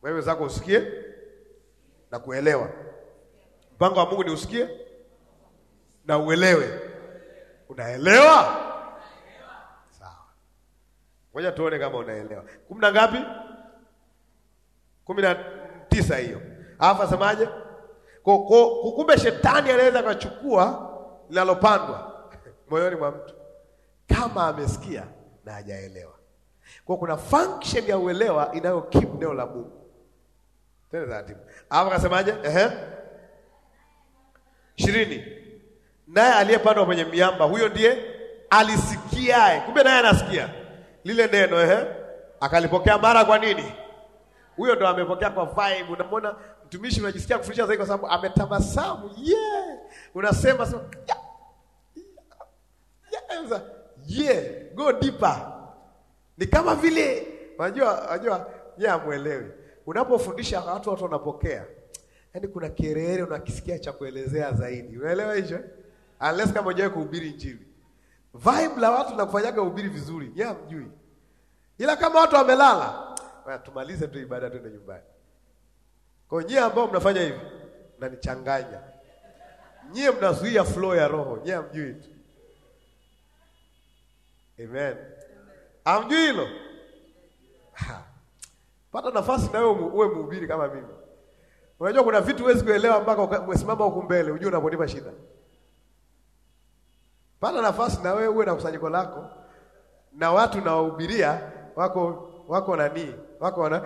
Wewe zako usikie na kuelewa. Mpango wa Mungu ni usikie na uelewe. Unaelewa? Sawa. Ngoja tuone kama unaelewa. 10 na ngapi? 19 hiyo. Alafu asemaje? Kumbe shetani anaweza kuchukua linalopandwa moyoni mwa mtu kama amesikia na hajaelewa. Kwa kuna function ya uelewa inayo keep neno la Mungu. Tena taratibu. Alafu akasemaje? 20. Naye aliyepandwa kwenye miamba, huyo ndiye alisikiae. Kumbe naye anasikia lile neno, akalipokea mara. Kwa nini? Huyo ndo amepokea kwa vibe. Unamwona mtumishi unajisikia kufundisha zaidi kwa sababu ametabasamu. Unasema so, go deeper. Ni kama vile unajua amuelewi. Unapofundisha watu wanapokea. Yaani kuna kelele unakisikia cha kuelezea zaidi. Unaelewa hicho? Unless kama hujawahi kuhubiri injili. Vibe la watu na kufanyaga uhubiri vizuri. Mjui. Ila kama watu wamelala, tumalize tu ibada tuende nyumbani. Kwa nyie ambao mnafanya hivi, mnanichanganya. Nyie mnazuia flow ya roho. Mjui tu. Amen. Amjui hilo? Pata nafasi na wewe uwe mhubiri kama mimi. Unajua kuna vitu huwezi kuelewa mpaka umesimama huko mbele, unajua unaponipa shida. Pata nafasi na wewe uwe na kusanyiko lako na watu na wahubiria wako nani? Wako wana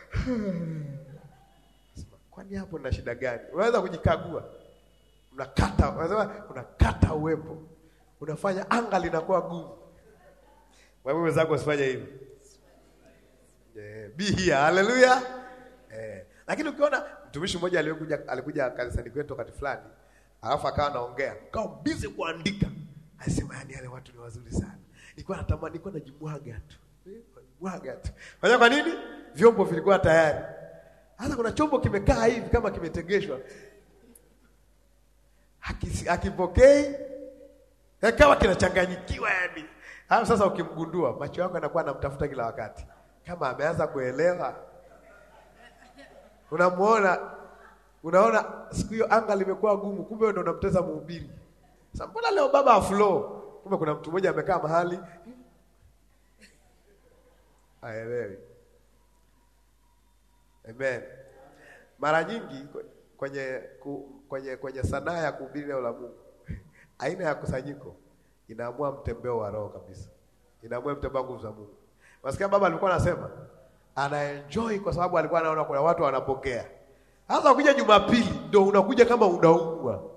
kwani hapo na shida gani? Unaweza kujikagua. Unakata uwepo. Unafanya anga linakuwa gumu. Wewe zako usifanye hivi. Be here. Hallelujah. Lakini ukiona mtumishi mmoja alikuja kanisani kwetu wakati fulani, alafu akawa anaongea, kao busy kuandika. Anasema yani wale watu ni wazuri sana. Nilikuwa natamani, nilikuwa najimwaga tu. Unajua kwa nini? Vyombo vilikuwa tayari. Hata kuna chombo kimekaa hivi kama kimetegeshwa. Hakipokei. Kama kinachanganyikiwa yani. Hapo sasa ukimgundua, macho yako yanakuwa yanamtafuta kila wakati. Kama ameanza kuelewa. Unaona siku hiyo anga limekuwa gumu, kumbe wewe ndio unamteza mhubiri. Sasa mbona leo baba aflow? Kumbe kuna mtu mmoja amekaa mahali. Aelewi. Amen. Mara nyingi kwenye sanaa ya kuhubiri neno la Mungu, aina ya kusanyiko inaamua mtembeo wa roho kabisa. Inaamua mtembeo nguvu za Mungu. Wasikia baba alikuwa anasema anaenjoy kwa sababu alikuwa anaona kuna watu wanapokea. Hata ukija Jumapili ndio unakuja kama unaungwa.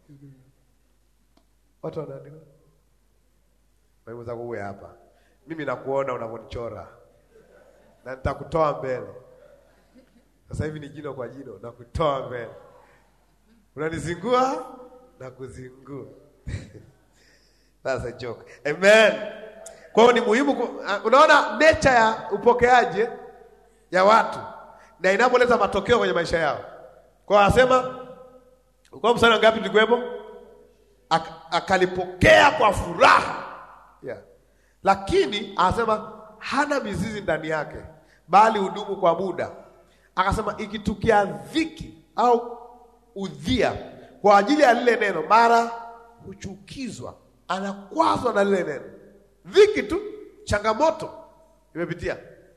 Watu wanaandika. Wewe zako uwe hapa. Mimi nakuona unavonichora. Na nitakutoa mbele. Sasa hivi ni jino kwa jino na kutoa mbele. Unanizingua na kuzingua. That's a joke. Amen. Kwa hiyo ni muhimu unaona nature ya upokeaji ya watu na inapoleta matokeo kwenye maisha yao. Kwa hiyo anasema uko msana ngapi tulikuwepo? Akalipokea kwa furaha. Lakini anasema hana mizizi ndani yake, bali hudumu kwa muda. Akasema ikitukia dhiki au udhia kwa ajili ya lile neno, mara huchukizwa, anakwazwa na lile neno. Dhiki tu, changamoto imepitia,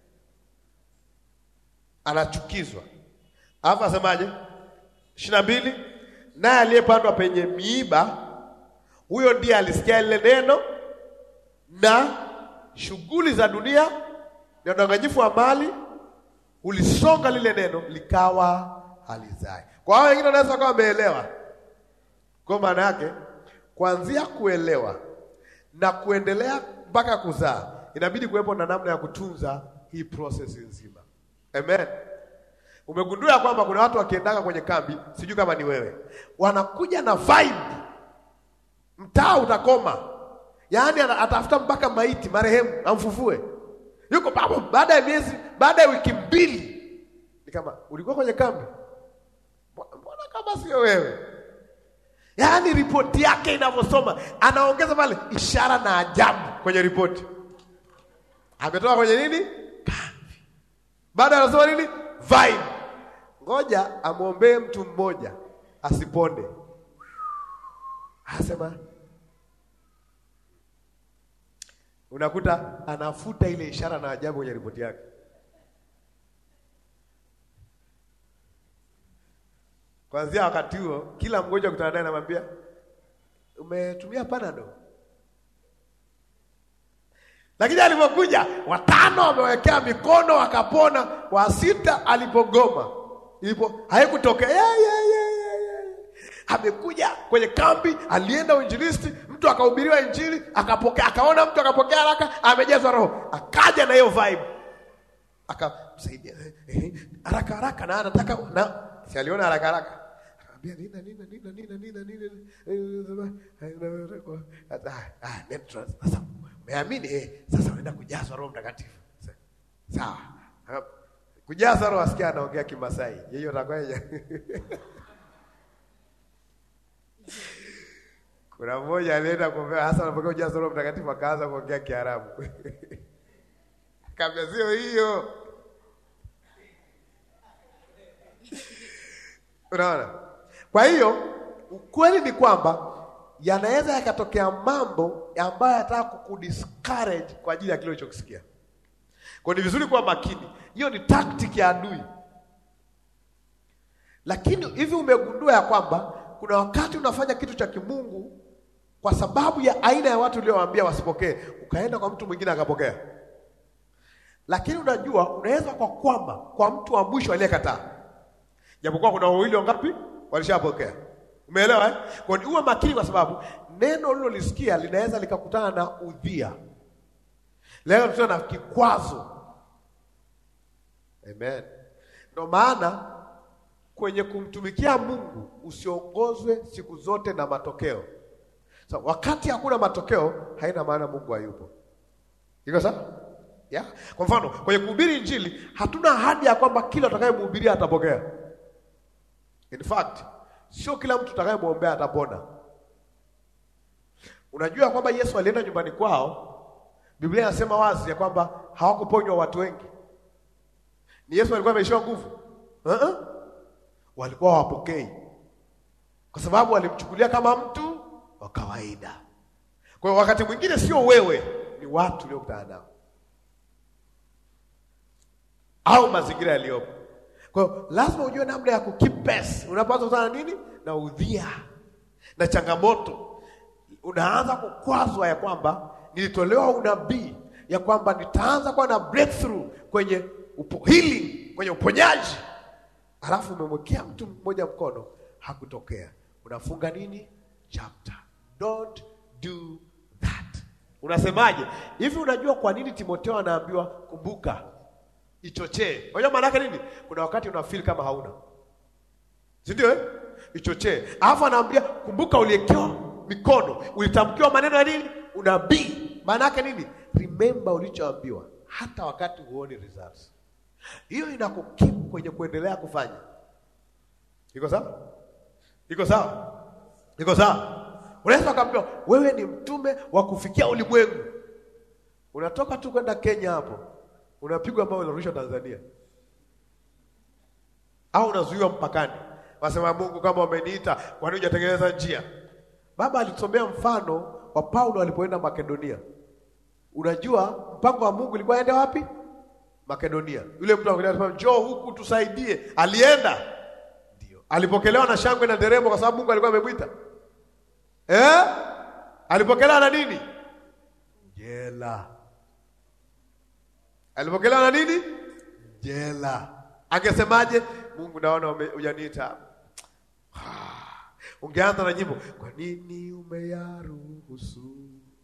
anachukizwa. Alafu asemaje? 22, naye aliyepandwa penye miiba, huyo ndiye alisikia lile neno na shughuli za dunia na udanganyifu wa mali ulisonga lile neno likawa halizai. Kwa hao wengine wanaweza kama wameelewa. Kwa maana yake kuanzia kuelewa na kuendelea mpaka kuzaa inabidi kuwepo na namna ya kutunza hii process nzima. Amen. Umegundua kwamba kuna watu wakiendaka kwenye kambi, sijui kama ni wewe, wanakuja na vibe. Mtaa utakoma. Yaani atafuta mpaka maiti marehemu amfufue. Yuko baba baada ya miezi, baada ya wiki 2. Ni kama ulikuwa kwenye kambi. Mbona kama sio wewe? Yaani ripoti yake inavyosoma, anaongeza pale ishara na ajabu kwenye ripoti. Ametoka kwenye nini? Kambi. Baada anasema nini? vibe. Ngoja amwombee mtu mmoja asipone. Asema unakuta anafuta ile ishara na ajabu kwenye ripoti yake. Kwanzia wakati huo kila mgonjwa kutana naye anamwambia umetumia Panadol. Lakini alipokuja watano wamewekea mikono wakapona, wa sita alipogoma. Haikutokea. Amekuja kwenye kambi, alienda uinjilisti, mtu akahubiriwa injili, akapokea, akaona mtu akapokea haraka, amejazwa roho. Akaja na hiyo vibe. Akamsaidia haraka na anataka na si aliona haraka. Akamwambia sasa umeamini sasa unaenda kujazwa Roho Mtakatifu. Sawa. Kujaza roho asikia anaongea Kimasai. Yeye atakwenda. Kuna mmoja alienda kuombea hasa anapokuja kujaza Roho Mtakatifu akaanza kuongea Kiarabu. Kabla sio hiyo. Unaona? Kwa hiyo ukweli ni kwamba yanaweza yakatokea mambo ambayo yanataka kukudiscourage kwa ajili ya kile ulichokisikia. Kwa ni vizuri kuwa makini. Hiyo ni tactic ya adui. Lakini hivi umegundua ya kwamba kuna wakati unafanya kitu cha kimungu kwa sababu ya aina ya watu uliowaambia wasipokee, ukaenda kwa mtu mwingine akapokea. Lakini unajua unaweza kwa kwamba kwa mtu wa mwisho aliyekataa. Japokuwa kuna wawili wangapi walishapokea. Umeelewa eh? Kwa hiyo uwe makini kwa sababu neno ulilolisikia linaweza likakutana na udhia. Leo tuna kikwazo. Amen. Ndio maana kwenye kumtumikia Mungu usiongozwe siku zote na matokeo. So, wakati hakuna matokeo haina maana Mungu hayupo. Iko sawa? Yeah. Kwa mfano, kwenye kuhubiri injili hatuna ahadi ya kwamba kila atakayemhubiria atapokea. In fact, sio kila mtu atakayemwombea atapona. Unajua kwamba Yesu alienda nyumbani kwao, Biblia inasema wazi ya kwamba hawakuponywa watu wengi. Ni Yesu alikuwa ameishiwa nguvu? Walikuwa hawapokei. Kwa sababu walimchukulia kama mtu wa kawaida. Kwa hiyo wakati mwingine sio wewe, ni watu uliokutana nao. Au mazingira yaliyopo. Kwa hiyo lazima ujue namna ya kukeep pace. Unapaswa kutana nini? Na udhia. Na changamoto. Unaanza kukwazwa ya kwamba nilitolewa unabii ya kwamba nitaanza kuwa na breakthrough kwenye healing, kwenye uponyaji. Alafu umemwekea mtu mmoja mkono, hakutokea. Unafunga nini? Chapter. Don't do that. Unasemaje? Hivi unajua kwa nini Timotheo anaambiwa kumbuka, ichochee? Unajua maana yake nini? Kuna wakati una feel kama hauna. Si ndio Ichochee. Alafu anaambia kumbuka uliekewa mikono, ulitamkiwa maneno ya nini? Unabii. Maana yake nini? Remember ulichoambiwa hata wakati huoni results. Hiyo inakukeep kwenye kuendelea kufanya. Iko sawa? Iko sawa? Iko sawa? Unaweza kuambiwa wewe ni mtume wa kufikia ulimwengu. Unatoka tu kwenda Kenya hapo. Unapigwa ambao unarudishwa Tanzania. Au unazuiwa mpakani. Wasema Mungu kama umeniita, kwa nini hujatengeneza njia? Baba alitusomea mfano wa Paulo alipoenda Makedonia. Unajua mpango wa Mungu ulikuwa aende wapi? Makedonia. Yule mtu akasema njoo huku tusaidie. Alienda. Ndio. Alipokelewa na shangwe na nderemo kwa sababu Mungu alikuwa amemwita. Alipokelewa na nini? Jela. Alipokelewa na nini? Jela. Angesemaje? Mungu naona hujaniita. Ungeanza na nyimbo, kwa nini umeyaruhusu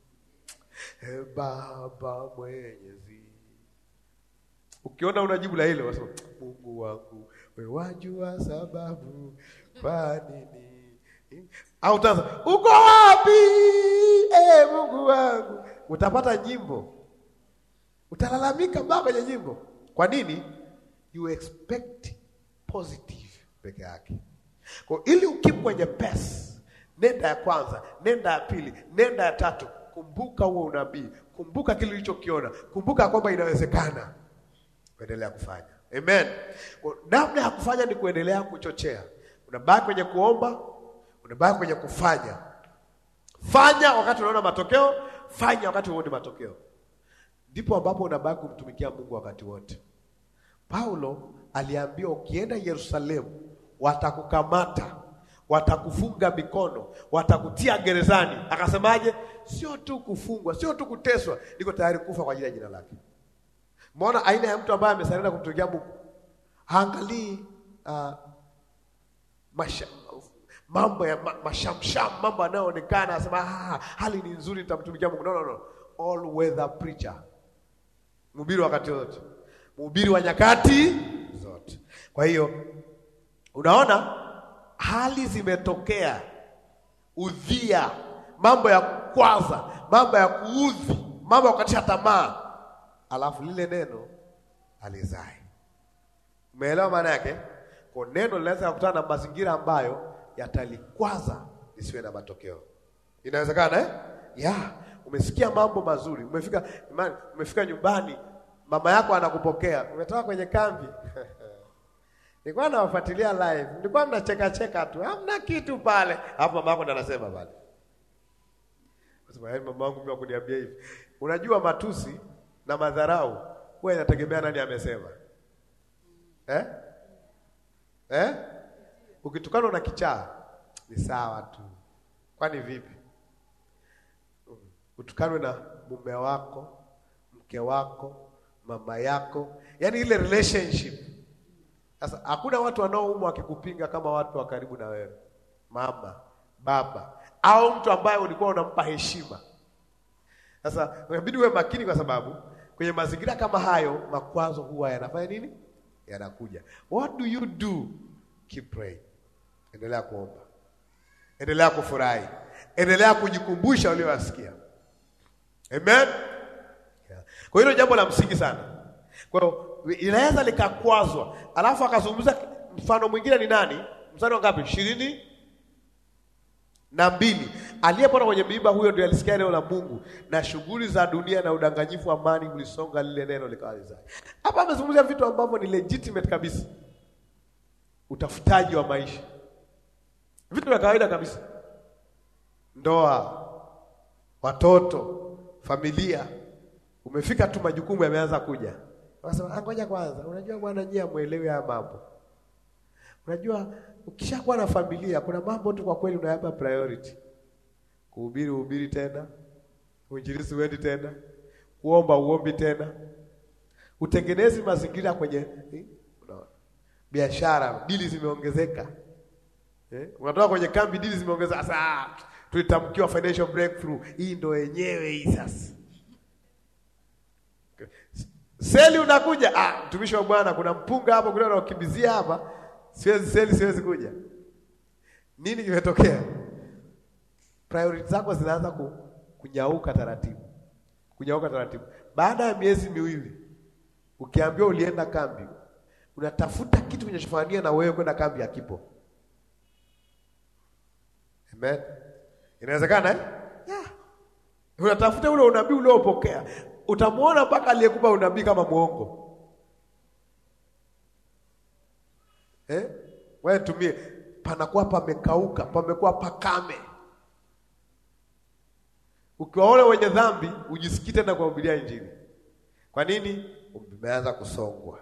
Baba Mwenyezi? Ukiona unajibu la hilo wasema Mungu wangu wewe wajua sababu kwa nini. Au taanza uko wapi Mungu wangu? Utapata nyimbo. Utalalamika mpaka kwenye nyimbo. Kwa nini? You expect positive peke yake. Kwa ili ukipu kwenye pace, nenda ya kwanza, nenda ya pili, nenda ya tatu, kumbuka huo unabii, kumbuka kile ulichokiona, kumbuka kwamba inawezekana. Endelea kufanya. Amen. Namna ya kufanya ni kuendelea kuchochea. Unabaki kwenye kuomba, unabaki kwenye kufanya. Fanya wakati unaona matokeo, fanya wakati uone matokeo. Ndipo ambapo unabaki kumtumikia Mungu wakati wote. Paulo aliambiwa ukienda Yerusalemu watakukamata, watakufunga mikono, watakutia gerezani. Akasemaje? Sio tu kufungwa, sio tu kuteswa, niko tayari kufa kwa ajili ya jina lake. Umeona aina ya mtu ambaye amesalia kumtumikia Mungu. Haangalii mambo ya mashamsham, mambo yanayoonekana, anasema hali ni nzuri nitamtumikia Mungu. No. All weather preacher. Mhubiri wakati wote. Mhubiri wa nyakati zote. Kwa hiyo unaona hali zimetokea, udhia, mambo ya kukwaza, mambo ya kuudhi, mambo ya kukatisha tamaa. Alafu lile neno alizai. Umeelewa maana yake? Kwa neno linaweza kukutana na mazingira ambayo yatalikwaza lisiwe na matokeo. Inawezekana umesikia mambo mazuri, umefika nyumbani, mama yako anakupokea, umetoka kwenye kambi. Nilikuwa nawafuatilia live, nilikuwa mnacheka tu, hamna kitu pale. Hapo mama yako ndo anasema pale. Sasa mama yangu mimi akuniambia hivi. Unajua matusi na madharau huwa inategemea nani amesema. Ukitukana na kichaa ni sawa tu. Kwani vipi? Utukanwe na mume wako, mke wako, mama yako, yaani ile relationship. Sasa hakuna watu wanaoumwa wakikupinga kama watu wa karibu na wewe. Mama, baba, au mtu ambaye ulikuwa unampa heshima. Sasa unabidi uwe makini kwa sababu kwenye mazingira kama hayo makwazo huwa yanafanya nini? Yanakuja. What do you do? Keep praying. Endelea kuomba. Endelea kufurahi. Endelea kujikumbusha uliyosikia. Amen. Kwa hiyo jambo la msingi sana. Kwa hiyo inaweza likakwazwa. Alafu akazungumza mfano mwingine ni nani? Mstari wa ngapi? 22. Aliyepona kwenye miiba huyo ndio alisikia neno la Mungu, na shughuli za dunia na udanganyifu wa amani mlisonga lile neno likawalizai. Hapa amezungumzia vitu ambavyo ni legitimate kabisa. Utafutaji wa maisha. Vitu vya kawaida kabisa. Ndoa, watoto, familia. Umefika tu majukumu yameanza kuja. Unasema ngoja kwanza, unajua bwana nyie muelewe haya mambo. Unajua ukishakuwa na familia kuna mambo tu kwa kweli unayapa priority. Kuhubiri tena, uinjilisti wendi tena, kuomba uombi tena. Utengenezi mazingira kwenye biashara, dili zimeongezeka. Unatoka kwenye kambi, dili zimeongezeka. Sasa tulitamkiwa financial breakthrough. Hii ndo yenyewe hii sasa. Seli unakuja, mtumishi wa Bwana kuna mpunga hapo kuna unakimbizia hapa. Siwezi kuja. Nini kimetokea? Priority zako zinaanza kunyauka taratibu. Baada ya miezi miwili ukiambiwa ulienda kambi, unatafuta kitu kinachofanania na wewe kwenda kambi hakipo. Amen. Inawezekana Unatafuta ule unabii uliopokea. Utamuona mpaka aliyekupa unabii kama muongo. Wewe tumie panakuwa pamekauka, pamekuwa pakame. Ukiwaona wenye dhambi, ujisikii tena kuhubiria injili. Kwa nini? Umeanza kusongwa.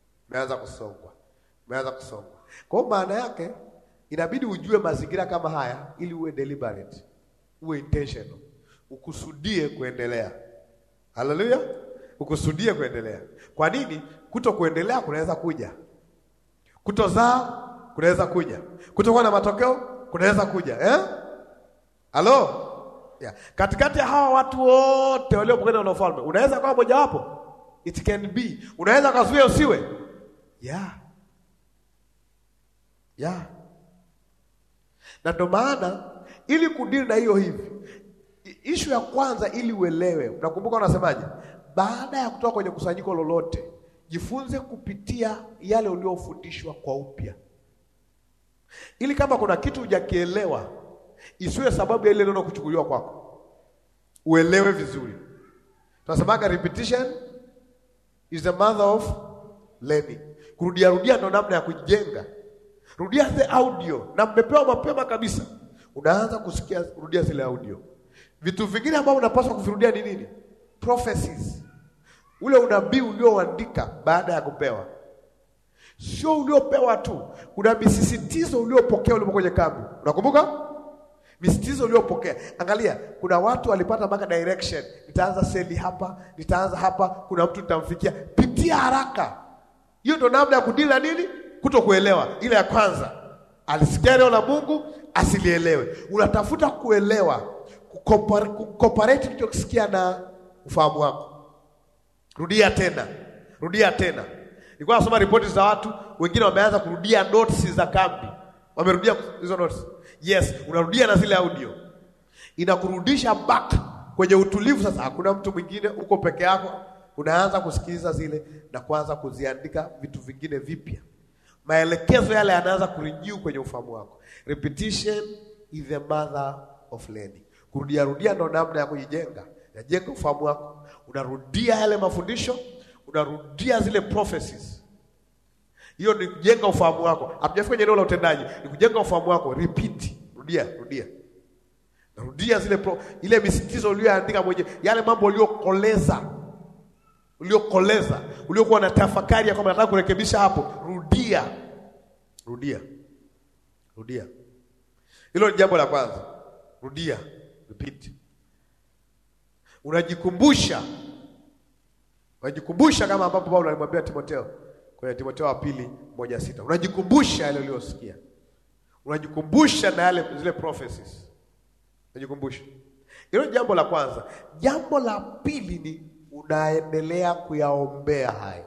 Kwa maana yake inabidi ujue mazingira kama haya ili uwe deliberate, uwe intentional, ukusudie kuendelea. Haleluya. Ukusudie kuendelea. Kwa nini? Kutokuendelea kunaweza kuja. Kutozaa kunaweza kuja. Kutokuwa na matokeo kunaweza kuja. Halo? Katikati ya hawa watu wote waliopokea na ufalme, unaweza kuwa mmoja wapo. It can be. Unaweza kuzuia usiwe. Na ndio maana ili kudili na hiyo hivi. Issue ya kwanza ili uelewe. Unakumbuka unasemaje? Baada ya kutoka kwenye kusanyiko lolote, jifunze kupitia yale uliofundishwa kwa upya. Ili kama kuna kitu hujakielewa, isiwe sababu ya ile neno kuchukuliwa kwako. Uelewe vizuri. Tunasemaga repetition is the mother of learning. Kurudia rudia ndo namna ya kujenga. Rudia the audio, na mmepewa mapema kabisa. Unaanza kusikia, rudia zile audio. Vitu vingine ambavyo unapaswa kuvirudia ni nini? Prophecies. Ule unabii ulioandika baada ya kupewa. Sio uliopewa tu. Kuna misisitizo uliopokea ulipo kwenye kambi. Unakumbuka? Misisitizo uliopokea. Angalia, kuna watu walipata mpaka direction. Nitaanza seli hapa, nitaanza hapa, kuna mtu nitamfikia. Pitia haraka. Hiyo ndo namna ya kudila nini? Kutokuelewa. Ile ya kwanza, alisikia neno la Mungu, asilielewe. Unatafuta kuelewa, kucooperate kilichosikia na ufahamu wako. Rudia tena. Rudia tena. Nilikuwa nasoma ripoti za watu, wengine wameanza kurudia notes za kambi. Wamerudia hizo notes. Yes, unarudia na zile audio. Inakurudisha back kwenye utulivu sasa. Hakuna mtu mwingine, uko peke yako. Unaanza kusikiliza zile na kuanza kuziandika vitu vingine vipya. Maelekezo yale yanaanza kurenew kwenye ufahamu wako. Repetition is the mother of learning. Kurudia rudia ndo namna ya kujijenga. Yajenga ufahamu wako. Unarudia yale mafundisho, unarudia zile prophecies. Hiyo ni kujenga ufahamu wako. Hatujafika kwenye eneo la utendaji, ni kujenga ufahamu wako. Repeat, rudia. Rudia zile ile misitizo uliyoandika mwenyewe, yale mambo uliokoleza, uliokuwa na tafakari ya kwamba nataka kurekebisha hapo, rudia. Hilo ni jambo la kwanza. Rudia, repeat. Unajikumbusha kama ambapo Paulo alimwambia Timotheo kwenye Timotheo wa pili 1:6. Unajikumbusha yale uliyosikia. Unajikumbusha na yale zile prophecies. Unajikumbusha. Hilo jambo la kwanza. Jambo la pili ni unaendelea kuyaombea hayo.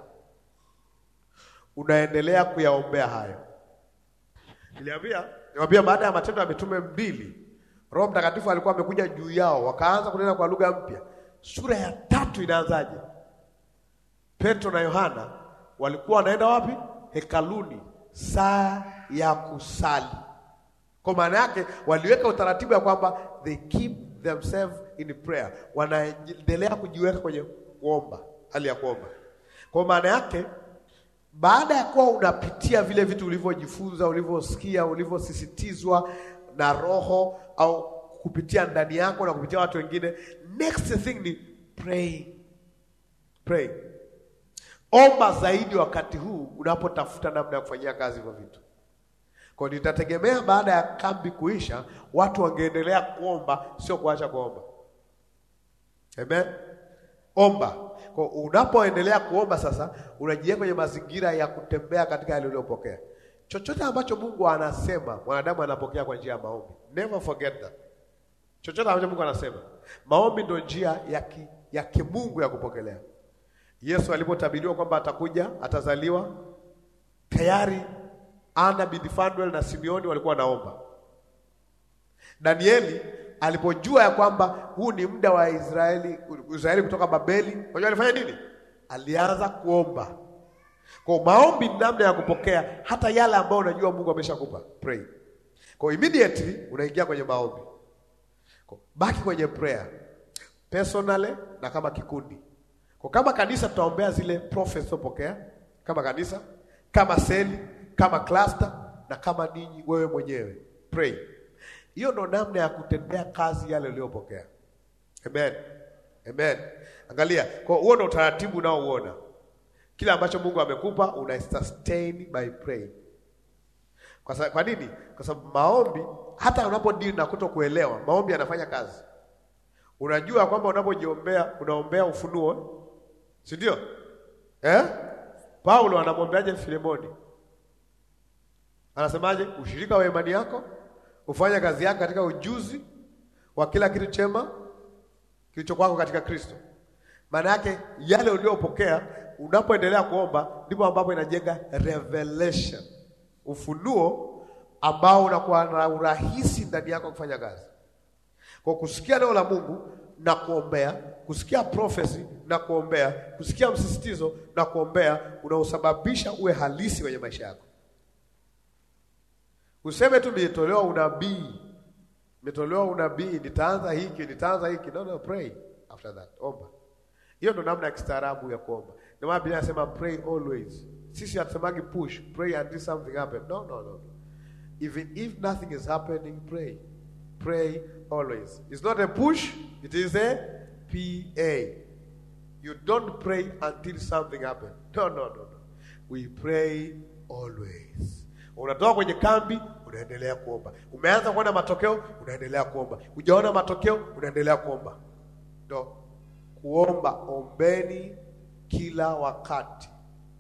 Niwaambia baada ya Matendo ya Mitume 2, Roho Mtakatifu alikuwa amekuja juu yao, wakaanza kunena kwa lugha mpya. Sura ya 3 inaanzaje? Petro na Yohana walikuwa wanaenda wapi? Hekaluni, saa ya kusali. Kwa maana yake waliweka utaratibu ya kwamba they keep themselves in prayer. Wanaendelea kujiweka kwenye kuomba, hali ya kuomba. Kwa maana yake baada ya kuwa unapitia vile vitu ulivyojifunza, ulivyosikia, ulivyosisitizwa na Roho au kupitia ndani yako na kupitia watu wengine, next thing ni pray. Omba zaidi wakati huu unapotafuta namna ya kufanyia kazi hivyo vitu. Kwa nitategemea baada ya kambi kuisha, watu wangeendelea kuomba, sio kuacha kuomba. Amen. Omba. Kwa unapoendelea kuomba sasa, unajiweka kwenye mazingira ya kutembea katika yale uliyopokea. Chochote ambacho Mungu anasema, mwanadamu anapokea kwa njia ya maombi. Never forget that. Chochote ambacho Mungu anasema, maombi ndio njia ya kimungu ya kupokelea. Yesu alipotabiriwa kwamba atakuja, atazaliwa, tayari Ana binti Fanuel na Simeoni walikuwa naomba. Danieli alipojua ya kwamba huu ni muda wa Israeli kutoka Babeli, unajua alifanya nini? Alianza kuomba. Kwa maombi ni namna ya kupokea hata yale ambayo unajua Mungu ameshakupa. Pray. Kwa immediately unaingia kwenye maombi. Kwa baki kwenye prayer. Personally na kama kikundi. Kwa kama kanisa tutaombea zile prophets upokea, kama kanisa, kama seli, kama cluster na kama ninyi wewe mwenyewe. Pray. Hiyo ndo namna ya kutendea kazi yale uliyopokea. Amen. Angalia, kwa huo ndo utaratibu unaoona. Kila ambacho Mungu amekupa una sustain by praying. Kwa nini? Kwa sababu maombi hata unapodili na kutokuelewa, maombi yanafanya kazi. Unajua kwamba unapojiombea unaombea ufunuo, si ndio? Paulo anamwombeaje Filemoni? Anasemaje? Ushirika wa imani yako, ufanye kazi yako katika ujuzi wa kila kitu chema kilicho kwako katika Kristo. Maana yake yale uliyopokea unapoendelea kuomba ndipo ambapo inajenga revelation, ufunuo ambao unakuwa na urahisi ndani yako kufanya kazi. Kwa kusikia neno la Mungu na kuombea, kusikia prophecy na kuombea, kusikia msisitizo na kuombea, unaosababisha uwe halisi kwenye maisha yako. Useme tu nimetolewa unabii, nitaanza hiki. No, pray after that. Omba. Hiyo ndo namna ya kistaarabu ya kuomba. Ndio maana Biblia inasema pray always. Sisi hatusemagi push, pray until something happen. No. Even if nothing is happening, pray. Pray always. It's not a push, it is a PA. You don't pray until something happens. No. We pray always. Unatoka kwenye kambi, unaendelea kuomba. Umeanza kuona matokeo, unaendelea kuomba. Hujaona matokeo, unaendelea kuomba. Ndio. Kuomba, ombeni kila wakati.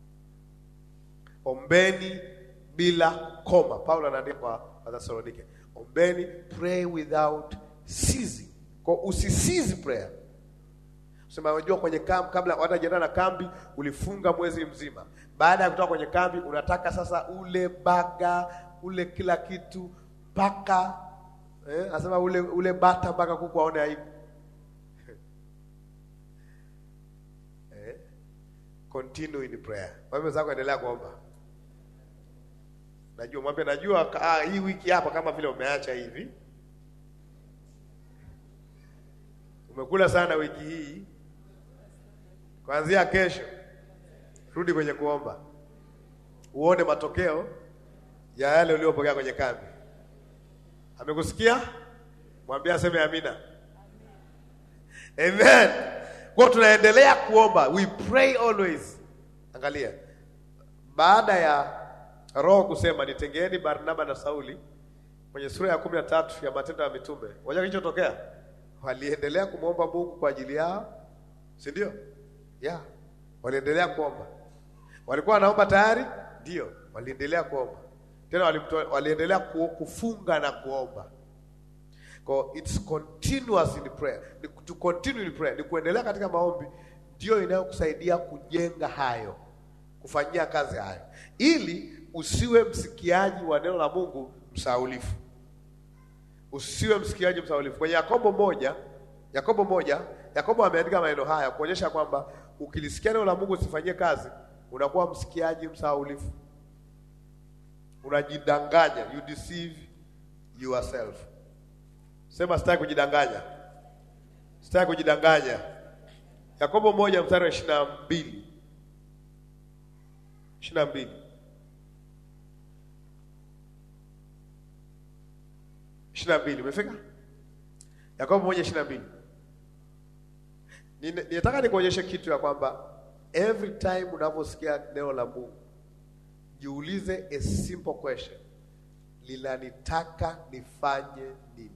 Ombeni bila koma. Paulo anaandika kwa Thessalonike. Ombeni, pray without ceasing. Kwa usisizi prayer. Sema unajua kwenye kambi, kabla hatajiandaa na kambi ulifunga mwezi mzima. Baada ya kutoka kwenye kambi unataka sasa ule baga, ule kila kitu paka anasema ule bata mpaka kuku aone aibu. Continue in prayer. Wewe zako endelea kuomba. Najua hii wiki hapa kama vile umeacha hivi. Umekula sana wiki hii. Kuanzia kesho rudi kwenye kuomba. Uone matokeo ya yale uliyopokea kwenye kambi. Amekusikia? Mwambie aseme amina. Amen. Kwa tunaendelea kuomba. We pray always. Angalia. Baada ya Roho kusema nitengeeni Barnaba na Sauli kwenye sura ya 13 ya Matendo ya Mitume. Unajua kilichotokea? Waliendelea kumuomba Mungu kwa ajili yao. Si ndio? Yeah. Waliendelea kuomba. Walikuwa wanaomba tayari? Ndio. Waliendelea kuomba. Tena waliendelea kufunga na kuomba. So it's continuous in prayer. To continue in prayer, ni kuendelea katika maombi ndio inayokusaidia kujenga hayo, kufanyia kazi hayo. Ili usiwe msikiaji wa neno la Mungu msaulifu. Usiwe msikiaji msaulifu. Kwenye Yakobo ameandika maneno haya kuonyesha kwamba ukilisikia neno la Mungu usifanyie kazi, unakuwa msikiaji msaulifu. Unajidanganya, you deceive yourself. Sema sitaki kujidanganya. Sitaki kujidanganya. Yakobo 1 mstari wa 22. 22 umefika? Yakobo 1:22. Ninataka nikuonyeshe kitu ya kwamba every time unaposikia neno la Mungu, jiulize a simple question. Linanitaka nifanye nini?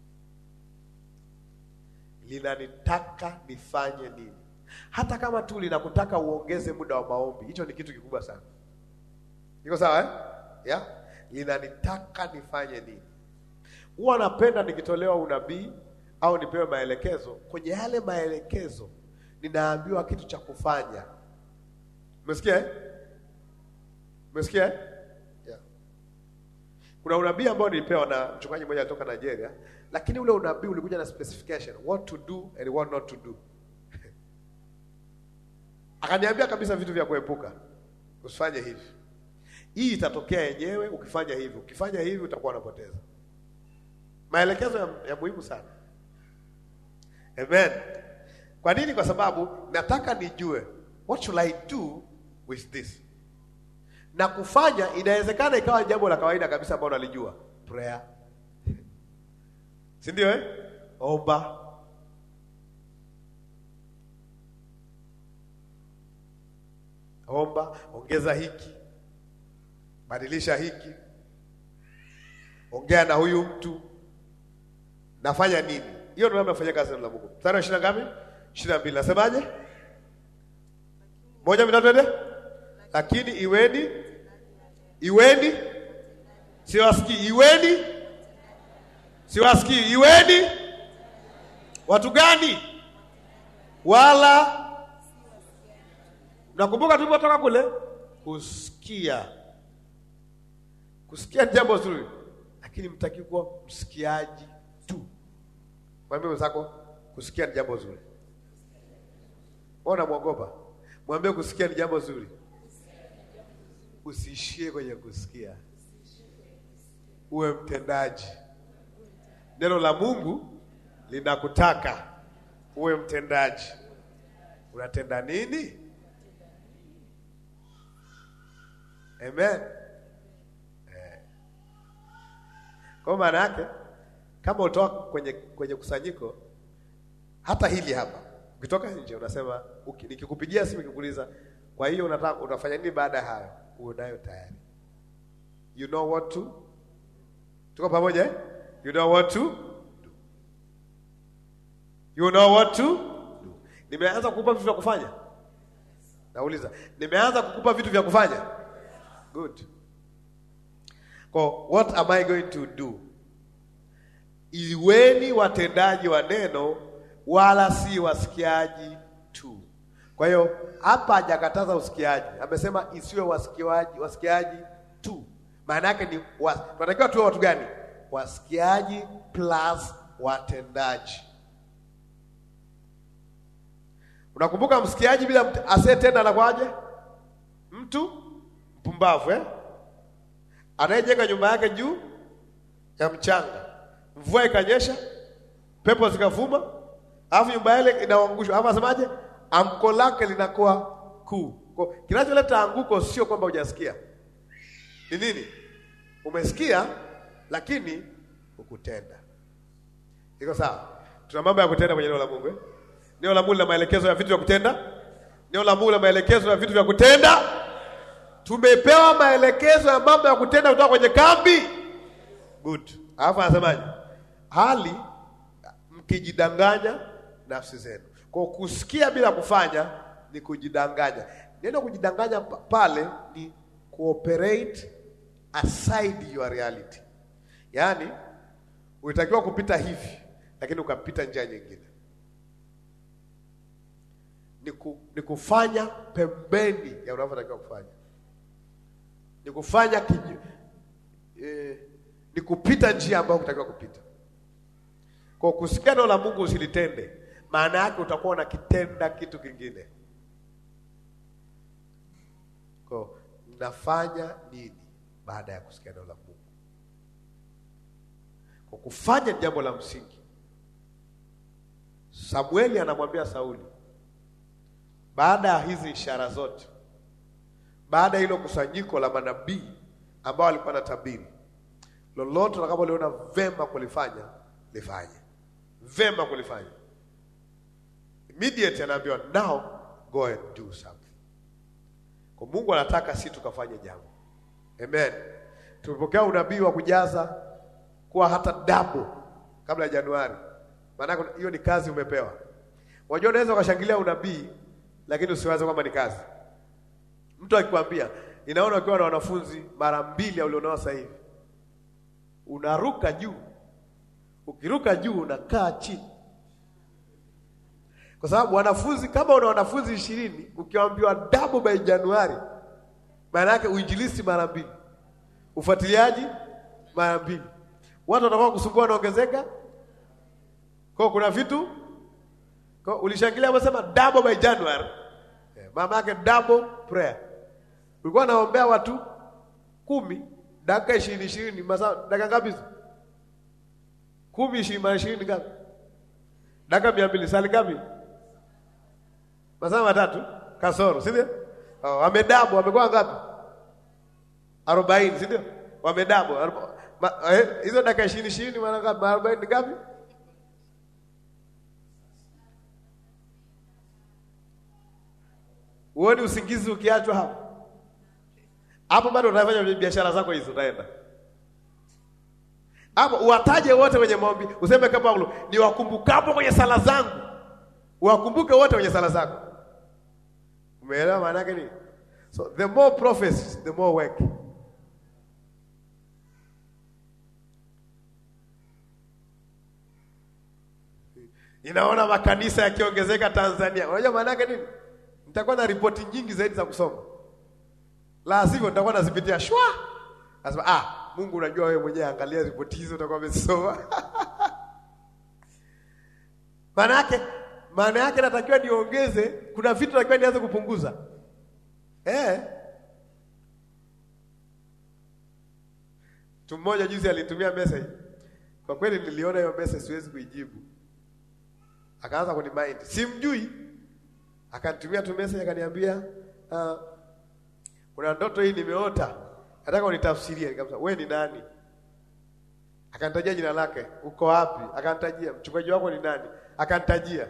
Linanitaka nifanye nini? Hata kama tu linakutaka uongeze muda wa maombi, hicho ni kitu kikubwa sana. Iko sawa Yeah? Linanitaka nifanye nini? Huwa napenda nikitolewa unabii au nipewe maelekezo, kwenye yale maelekezo ninaambiwa kitu cha kufanya. Umesikia? Umesikia? Yeah. Kuna unabii ambao nilipewa na mchungaji mmoja kutoka Nigeria, lakini ule unabii ulikuja na specification, what to do and what not to do. Akaniambia kabisa vitu vya kuepuka. Usifanye hivi. Hii itatokea yenyewe ukifanya hivi. Ukifanya hivi utakuwa unapoteza. Maelekezo ya muhimu sana. Amen. Kwa nini? Kwa sababu nataka nijue what should I do with this. Na kufanya inawezekana ikawa jambo la kawaida kabisa ambalo nalijua. Prayer. Si ndio Omba. Omba, ongeza hiki. Badilisha hiki. Ongea na huyu mtu. Nafanya nini? Hiyo ndio nafanya kazi na Mungu. Mstari wa 20 ngapi? 22. Nasemaje? Moja mitatu ende? Lakini iweni siwasikii. Iweni watu gani? Wala nakumbuka tulipotoka kule kusikia ni jambo zuri, lakini mtaki kuwa msikiaji tu. Mwambie wenzako kusikia ni jambo zuri. Ona muogopa. Mwambie kusikia ni jambo zuri. Usiishie kwenye kusikia. Uwe mtendaji. Neno la Mungu linakutaka uwe mtendaji. Unatenda nini? Amen. Kwa maana yake kama utoka kwenye kusanyiko, hata hili hapa, ukitoka nje unasema nikikupigia simu nikikuuliza, kwa hiyo unataka utafanya nini baada ya hayo? Unayo tayari. You know what to? Tuko pamoja eh? You know what to do. You know what to do. Nimeanza kukupa vitu vya kufanya? Nauliza, nimeanza kukupa vitu vya kufanya? Good. What am I going to do? Iweni watendaji wa neno wala si wasikiaji tu. Kwa hiyo hapa hajakataza usikiaji. Amesema isiwe wasikiaji tu. Maana yake ni tunatakiwa tuwe watu gani? Wasikiaji plus watendaji. Unakumbuka msikiaji bila asiyetenda anakuaje? Mtu mpumbavu anayejenga nyumba yake juu ya mchanga. Mvua ikanyesha, pepo zikavuma, alafu nyumba ile inaangushwa. Hapo asemaje? Anguko lake linakuwa kuu. Kwa kinacholeta anguko sio kwamba hujasikia. Ni nini? Umesikia lakini hukutenda. Iko sawa? Tuna mambo ya kutenda kwenye neno la Mungu. Neno la Mungu lina maelekezo ya vitu vya kutenda. Neno la Mungu lina maelekezo ya vitu vya kutenda. Tumepewa maelekezo ya mambo ya kutenda kutoka kwenye kambi. Good. Alafu anasemaje? Hali mkijidanganya nafsi zenu. Kwa kusikia bila kufanya ni kujidanganya. Neno kujidanganya pale ni cooperate aside your reality. Yaani unatakiwa kupita hivi lakini ukapita njia nyingine. Ni kufanya pembeni ya unavyotakiwa kufanya. Ni kufanya ni kupita njia ambayo unatakiwa kupita. Kwa kusikia neno la Mungu usilitende, maana yake utakuwa unakitenda kitu kingine. Kwa nafanya nini baada ya kusikia neno la Mungu? Kwa kufanya jambo la msingi. Samueli anamwambia Sauli, baada ya hizi ishara zote, baada ya hilo kusanyiko la manabii ambao walikuwa na tabiri, lolote utakapoliona vema kulifanya, lifanye. Vema kulifanya. Immediately anaambiwa now go and do something. Kwa Mungu anataka sisi tukafanye jambo. Amen. Tumepokea unabii wa kujaza kuwa hata double kabla ya Januari. Maana hiyo ni kazi umepewa. Unajua unaweza ukashangilia unabii lakini usiwaze kwamba ni kazi. Mtu akikwambia, ninaona ukiwa na wanafunzi mara 2 ulionao sasa hivi. Unaruka juu. Ukiruka juu unakaa chini. Kwa sababu wanafunzi, kama una wanafunzi 20, ukiambiwa double by Januari, maana yake uinjilisti mara 2. Ufuatiliaji mara 2. Watu watakuwa kusumbua naongezeka. Kwa kuna vitu kwa ulishangilia unasema double by January. Mama yake double prayer. Ulikuwa naombea watu 10, dakika 20 masaa dakika ngapi hizo? 10 20 ngapi? Dakika 200 sali ngapi? Masaa 3 kasoro, si ndio? Wamedabu wamekuwa ngapi? 40, si ndio? Wamedabu. Hizo dakika 20 maana ngapi? 40 ngapi? Uone usingizi ukiachwa hapo. Hapo bado unafanya biashara zako hizo utaenda. Hapo uwataje wote kwenye maombi. Useme kama Paulo, ni wakumbukapo kwenye sala zangu. Wakumbuke wote kwenye sala zako. Umeelewa maana yake nini? So the more prophecies, the more work. Ninaona makanisa yakiongezeka Tanzania. Unajua maana yake nini? Nitakuwa na ripoti nyingi zaidi za kusoma. La sivyo nitakuwa nazipitia shwa. Nasema Mungu unajua wewe mwenyewe, angalia ripoti hizo utakuwa umesoma. Maana yake natakiwa niongeze, kuna vitu natakiwa nianze kupunguza. Mtu mmoja juzi alinitumia message. Kwa kweli niliona hiyo message siwezi kuijibu. Akaanza kunimind. Simjui. Akanitumia tu message akaniambia kuna ndoto hii nimeota, nataka unitafsirie. Nikamwambia wewe ni nani? Akanitajia jina lake. Uko wapi? Akanitajia. Mchungaji wako ni nani? Akanitajia.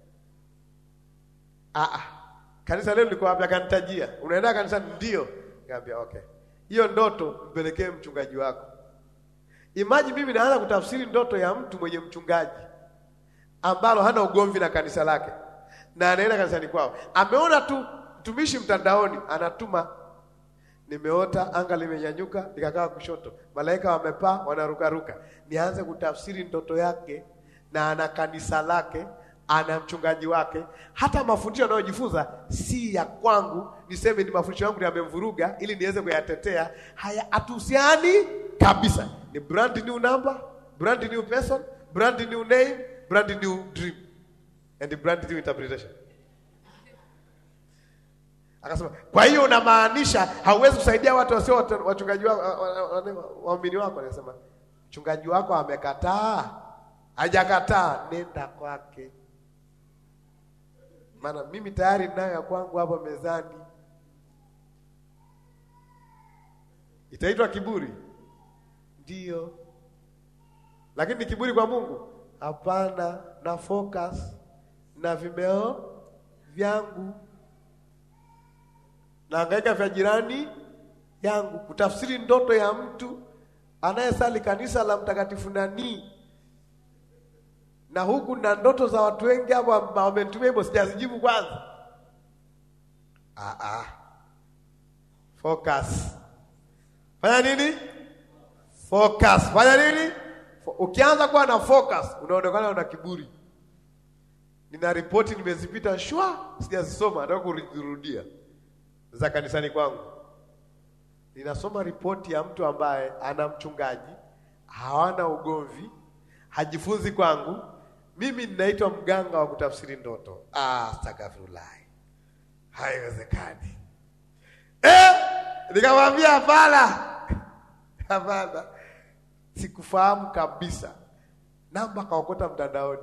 Kanisa leo liko wapi? Akanitajia. Unaenda kanisa? Ndio. Nikamwambia okay. Hiyo ndoto mpelekee mchungaji wako. Imagine mimi naanza kutafsiri ndoto ya mtu mwenye mchungaji ambalo hana ugomvi na kanisa lake. Na anaenda kanisani kwao. Ameona tu mtumishi mtandaoni anatuma, nimeota anga limenyanyuka nikakaa kushoto, malaika wamepaa wanarukaruka. Nianze kutafsiri ndoto yake, na ana kanisa lake, ana mchungaji wake. Hata mafundisho anayojifunza si ya kwangu, niseme ni mafundisho yangu yamemvuruga ili niweze kuyatetea. Haya atuhusiani kabisa. Ni brand new number, brand new person, brand new name, brand new dream and brand new interpretation. Akasema, kwa hiyo unamaanisha hauwezi kusaidia watu wasio wachungaji wako, waamini wako? Anasema, mchungaji wako amekataa. Hajakataa, nenda kwake. Maana mimi tayari ninayo ya kwangu hapa mezani. Itaitwa kiburi? Ndio. Lakini ni kiburi kwa Mungu? Hapana, na focus na vimeo vyangu. Na hangaika vya jirani yangu. Kutafsiri ndoto ya mtu anayesali kanisa la mtakatifu nani. Na huku na ndoto za watu wengi hapo wametumia hivyo, sijazijibu kwanza. Focus. Fanya nini? Focus. Fanya nini? Ukianza kuwa na focus, unaonekana una kiburi. Nina ripoti nimezipita sijazisoma, nataka kurudia. Za kanisani kwangu. Ninasoma ripoti ya mtu ambaye ana mchungaji, hawana ugomvi, hajifunzi kwangu. Mimi ninaitwa mganga wa kutafsiri ndoto. Astaghfirullah. Haiwezekani. Nikamwambia hapana. Sikufahamu kabisa. Namba kaokota mtandaoni.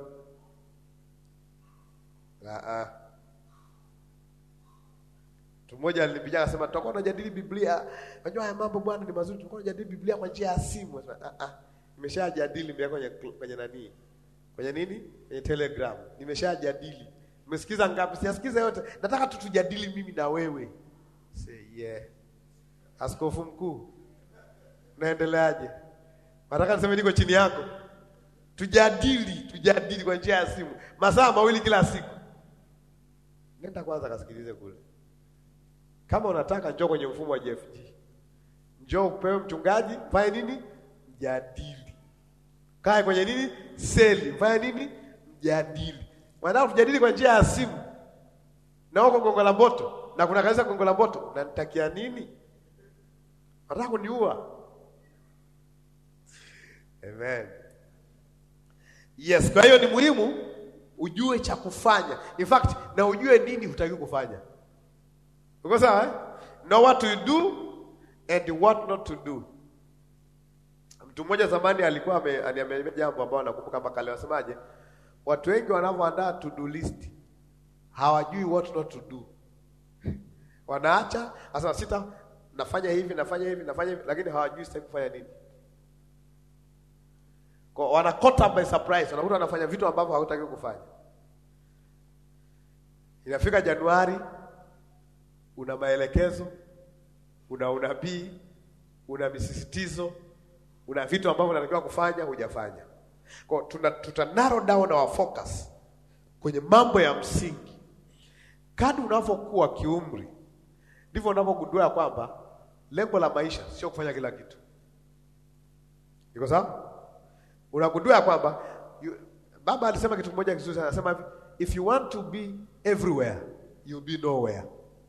Mtu mmoja alinipigia akasema tutakuwa tunajadili Biblia. Unajua haya mambo bwana ni mazuri, tutakuwa tunajadili Biblia kwa njia ya simu. Nimeshajadili mbele kwenye nani? Kwenye nini? Kwenye Telegram. Nimeshajadili. Umesikiza ngapi? Sijasikiza yote. Nataka tujadili mimi na wewe. Say yeah. Askofu mkuu. Unaendeleaje? Nataka niseme niko chini yako. Tujadili kwa njia ya simu. Masaa 2 kila siku. Nenda kwanza kasikilize kule. Kama unataka njoo kwenye mfumo wa JFG. Njoo upewe mchungaji, fanya nini? Mjadili. Kae kwenye nini? Seli. Fanya nini? Mjadili. Wanataka tujadili kwa njia ya simu. Na huko Gongo la Mboto, na kuna kanisa Gongo la Mboto, unanitakia nini? Nataka kuniua. Amen. Yes, kwa hiyo ni muhimu ujue cha kufanya. In fact, na ujue nini hutaki kufanya. Uko sawa eh? Know what to do and what not to do. Mtu mmoja zamani alikuwa aniambia jambo ambalo nakumbuka mpaka leo. Wasemaje? Watu wengi wanavyoandaa to do list hawajui what not to do. Wanaacha, asema nafanya hivi, lakini hawajui sasa kufanya nini. Kwa wana caught up by surprise, wanakuta wanafanya vitu ambavyo hawataki kufanya. Inafika Januari, una maelekezo, una unabii, una misisitizo, una vitu ambavyo unatakiwa kufanya, hujafanya. Kwa tuta narrow down our focus kwenye mambo ya msingi. Kadri unavyokuwa kiumri, ndivyo unavyogundua kwamba lengo la maisha sio kufanya kila kitu. Iko sawa? Unagundua kwamba baba alisema kitu kimoja kizuri sana, anasema if you want to be everywhere, you'll be nowhere.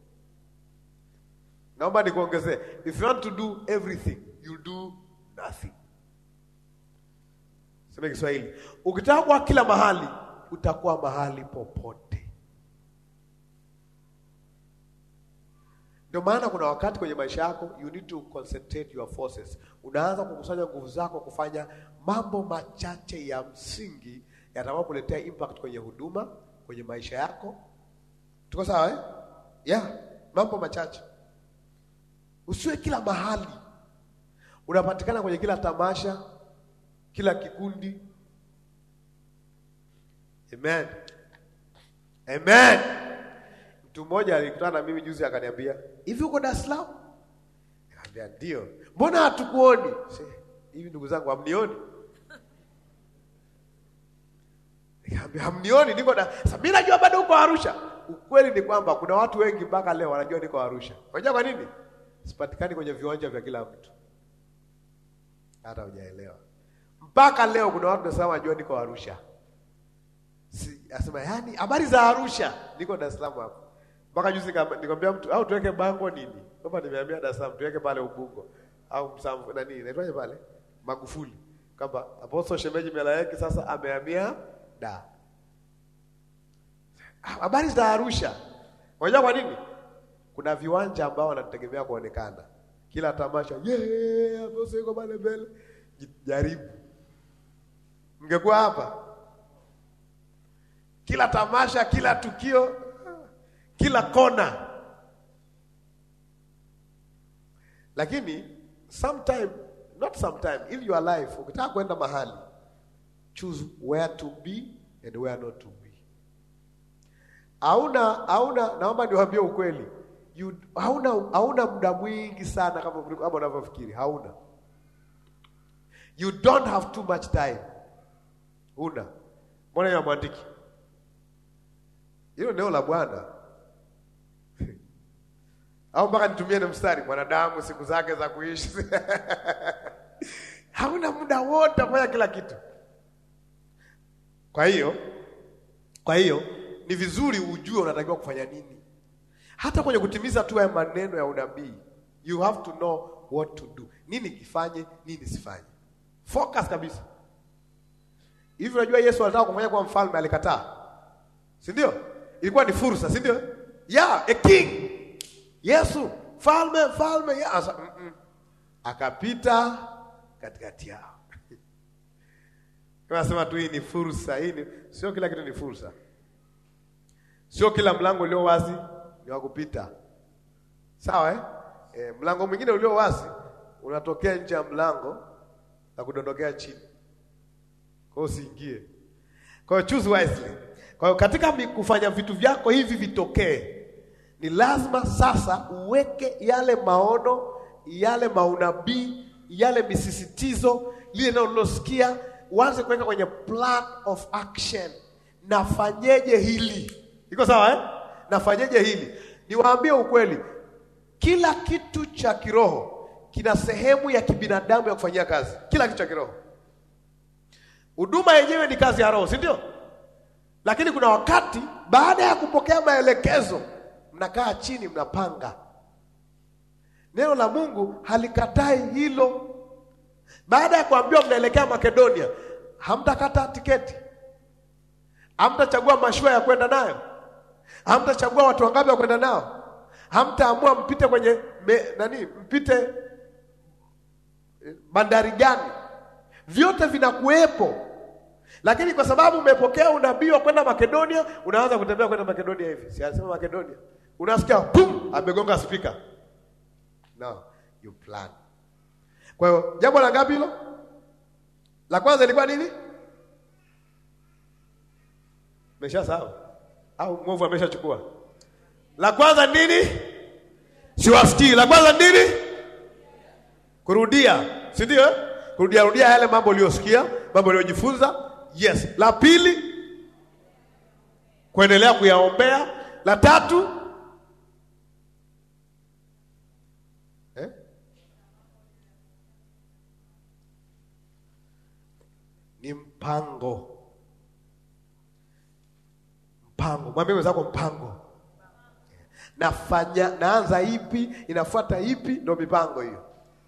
Naomba nikuongezee, if you want to do everything, you'll do nothing. Sema Kiswahili, ukitaka kuwa kila mahali, utakuwa mahali popote. Ndio maana kuna wakati kwenye maisha yako you need to concentrate your forces. Unaanza kukusanya nguvu zako kufanya mambo machache ya msingi yatakayokuletea impact kwenye huduma, kwenye maisha yako. Tuko sawa eh? Yeah, mambo machache. Usiwe kila mahali. Unapatikana kwenye kila tamasha, kila kikundi. Amen. Amen. Mtu mmoja alikutana na mimi juzi akaniambia, "Hivi uko Dar es Salaam?" Nikamwambia, "Ndio." "Mbona hatukuoni?" "Hivi ndugu zangu hamnioni?" Nikamwambia, "Hamnioni niko na sasa mimi najua bado uko Arusha." Ukweli ni kwamba kuna watu wengi mpaka leo wanajua niko Arusha. Unajua kwa nini? Sipatikani kwenye viwanja vya kila mtu. Hata hujaelewa. Mpaka leo kuna watu wanasema wanajua niko Arusha. Asema yani habari za Arusha, niko Dar es Salaam hapo. Mpaka juzi nikamwambia mtu au tuweke bango nini? Kama nimeambia Dar es Salaam tuweke pale Ubungo au Msamvu na nini? Naitwaje pale? Magufuli. Kama Apostle Shemeji Melaeki sasa amehamia Dar. Habari za Arusha. Unajua kwa nini? Kuna viwanja ambao wanategemea kuonekana. Kila tamasha, hapo siko pale mbele. Jaribu. Mngekuwa hapa. Kila tamasha, kila tukio, kila kona. Lakini not sometime, in your life, ukitaka kwenda mahali, choose where to be and where not to be. Naomba niwaambie ukweli. Hauna muda mwingi sana kama unavyofikiri. Hauna. You don't have too much time. Huna. Mbona ya mwandiki? Hilo neno la Bwana. Au mpaka nitumie na mstari, mwanadamu siku zake za kuishi. Hauna muda wote kufanya kila kitu. Kwa hiyo ni vizuri ujue unatakiwa kufanya nini. Hata kwenye kutimiza tu ya maneno ya unabii, you have to know what to do. Nini kifanye, nini sifanye. Focus kabisa. Hivi unajua Yesu alitaka kumfanya kuwa mfalme, alikataa. Si ndio? Ilikuwa ni fursa, si ndio? A king. Yesu, mfalme, akapita katikati yao. Kama sema tu hii ni fursa, sio kila kitu ni fursa. Sio kila mlango ulio wazi ni wa kupita. Sawa mlango mwingine ulio wazi unatokea nje ya mlango na kudondokea chini. Kwa hiyo usiingie. Kwa hiyo choose wisely. Kwa hiyo katika kufanya vitu vyako hivi vitokee, ni lazima sasa uweke yale maono, yale maunabii, yale misisitizo, lile neno ulilosikia, uanze kuweka kwenye plan of action. Nafanyeje hili? Iko sawa Nafanyeje hili? Niwaambie ukweli, kila kitu cha kiroho kina sehemu ya kibinadamu ya kufanyia kazi. Kila kitu cha kiroho. Huduma yenyewe ni kazi ya roho, si ndio? Lakini kuna wakati baada ya kupokea maelekezo mnakaa chini mnapanga. Neno la Mungu halikatai hilo. Baada ya kuambiwa mnaelekea Makedonia, hamtakata tiketi. Hamtachagua mashua ya kwenda nayo. Hamtachagua watu wangapi wa kwenda nao. Hamtaamua mpite kwenye mpite bandari gani. Vyote vinakuepo. Lakini kwa sababu umepokea unabii wa kwenda Makedonia, unaanza kutembea kwenda Makedonia hivi. Si anasema Makedonia. Unasikia pum, amegonga speaker. No, you plan. Kwa hiyo jambo la ngapi hilo? La kwanza ilikuwa nini? Umeshasahau? Au mwovu ameshachukua? La kwanza nini? Siwasikii. La kwanza nini? Kurudia. Si ndio? Kurudia yale mambo uliyosikia, mambo uliyojifunza. Yes. La pili, kuendelea kuyaombea. La tatu, ni mpango. Mwambie wenzako mpango. Naanza ipi, inafuata ipi, ndio mipango hiyo.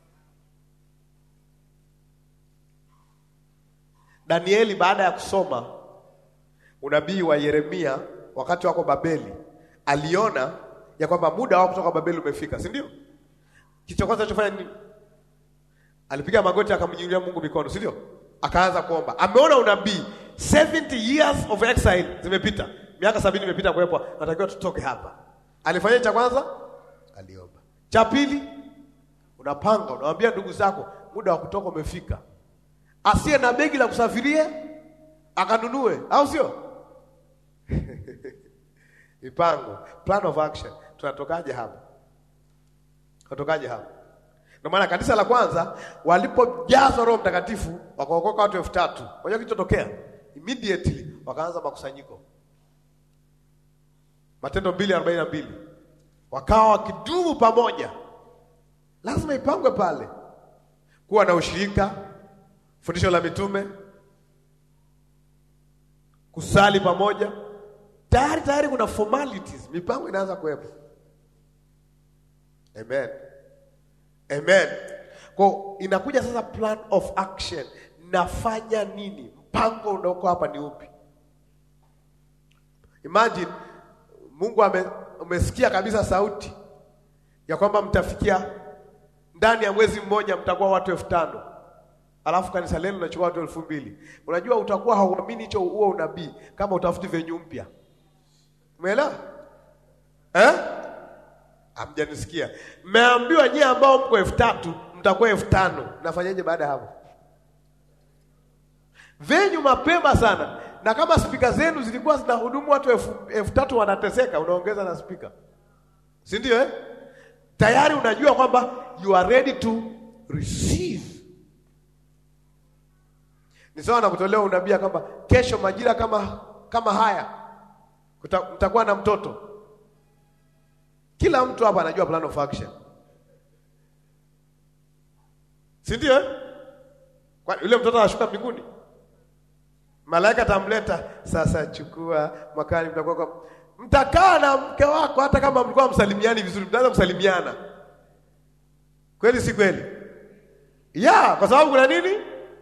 Danieli baada ya kusoma unabii wa Yeremia wakati wako Babeli, aliona ya kwamba muda wao kutoka Babeli umefika, si ndio? Kitu kwanza alichofanya nini? Alipiga magoti akamnyanyua Mungu mikono, si ndio? Akaanza kuomba. Ameona unabii 70 years of exile zimepita. Miaka 70 imepita kuwepo, natakiwa tutoke hapa. Alifanya cha kwanza? Aliomba. Cha pili? Unapanga, unawaambia ndugu zako muda wa kutoka umefika. Asiye na begi la kusafiria akanunue, au sio? Mipango, plan of action. Tunatokaje hapa? Kutokaje hapa? Ndio maana kanisa la kwanza walipojazwa Roho Mtakatifu wakaokoka watu 3000. Unajua kilichotokea? Immediately wakaanza makusanyiko. Matendo 2:42. Wakawa wakidumu pamoja. Lazima ipangwe pale. Kuwa na ushirika, fundisho la mitume, kusali pamoja. Tayari kuna formalities, mipango inaanza kuwepo. Amen. Amen. Kwa inakuja sasa plan of action. Nafanya nini? Mpango unaoko hapa ni upi? Imagine Mungu umesikia kabisa sauti ya kwamba mtafikia ndani ya mwezi mmoja mtakuwa watu 5000. Alafu kanisa lenu linachukua watu 2000. Unajua utakuwa hauamini hicho huo unabii kama utafuti venue mpya. Umeelewa? Hamjanisikia. Mmeambiwa nyie ambao mko 3000 mtakuwa 5000. Nafanyaje baada hapo? Venue mapema sana. Na kama speaker zenu zilikuwa zinahudumu watu 3000 wanateseka, unaongeza na speaker. Si ndio Tayari unajua kwamba you are ready to receive. Ni sawa na kutolewa unabii kwamba kesho majira kama haya mtakuwa na mtoto. Kila mtu hapa anajua plan of action. Si ndio Kwa yule mtoto anashuka mbinguni. Malaika atamleta, sasa chukua mwakani mtakaa na mke wako hata kama mlikuwa msalimiani vizuri, mtaanza kusalimiana. Kweli si kweli? Kwa sababu kuna nini?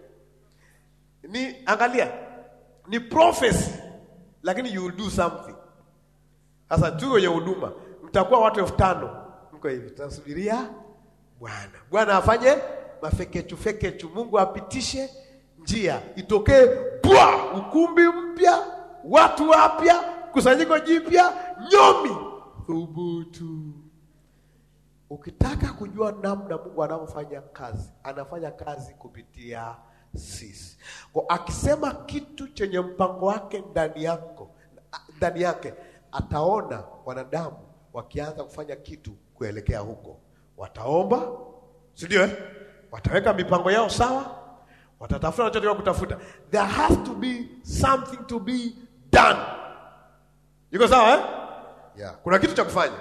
Angalia. Ni prophecy, lakini you will do something. Sasa tu kwenye huduma, mtakuwa watu 5000. Mko hivi, tutasubiria Bwana. Bwana afanye mafekechu. Mungu apitishe njia. Itokee ukumbi mpya, watu wapya, kusanyiko jipya, nyomi. Thubutu. Ukitaka kujua namna Mungu anavyofanya kazi, anafanya kazi kupitia sisi. Kwa akisema kitu chenye mpango wake ndani yake, ataona wanadamu wakianza kufanya kitu kuelekea huko. Wataomba, si ndio Wataweka mipango yao sawa, watatafuta wanachotakiwa kutafuta. There has to be something to be done. Iko sawa Kuna kitu cha kufanya.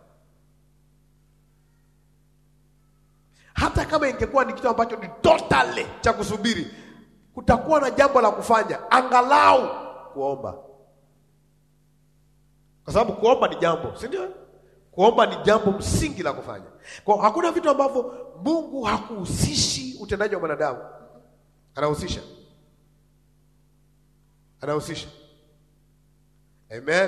Hata kama ingekuwa ni kitu ambacho ni totally cha kusubiri, kutakuwa na jambo la kufanya, angalau kuomba. Kwa sababu kuomba ni jambo, si ndio? Kuomba ni jambo msingi la kufanya. Kwa hakuna vitu ambavyo Mungu hakuhusishi utendaji wa mwanadamu. Anahusisha. Amen.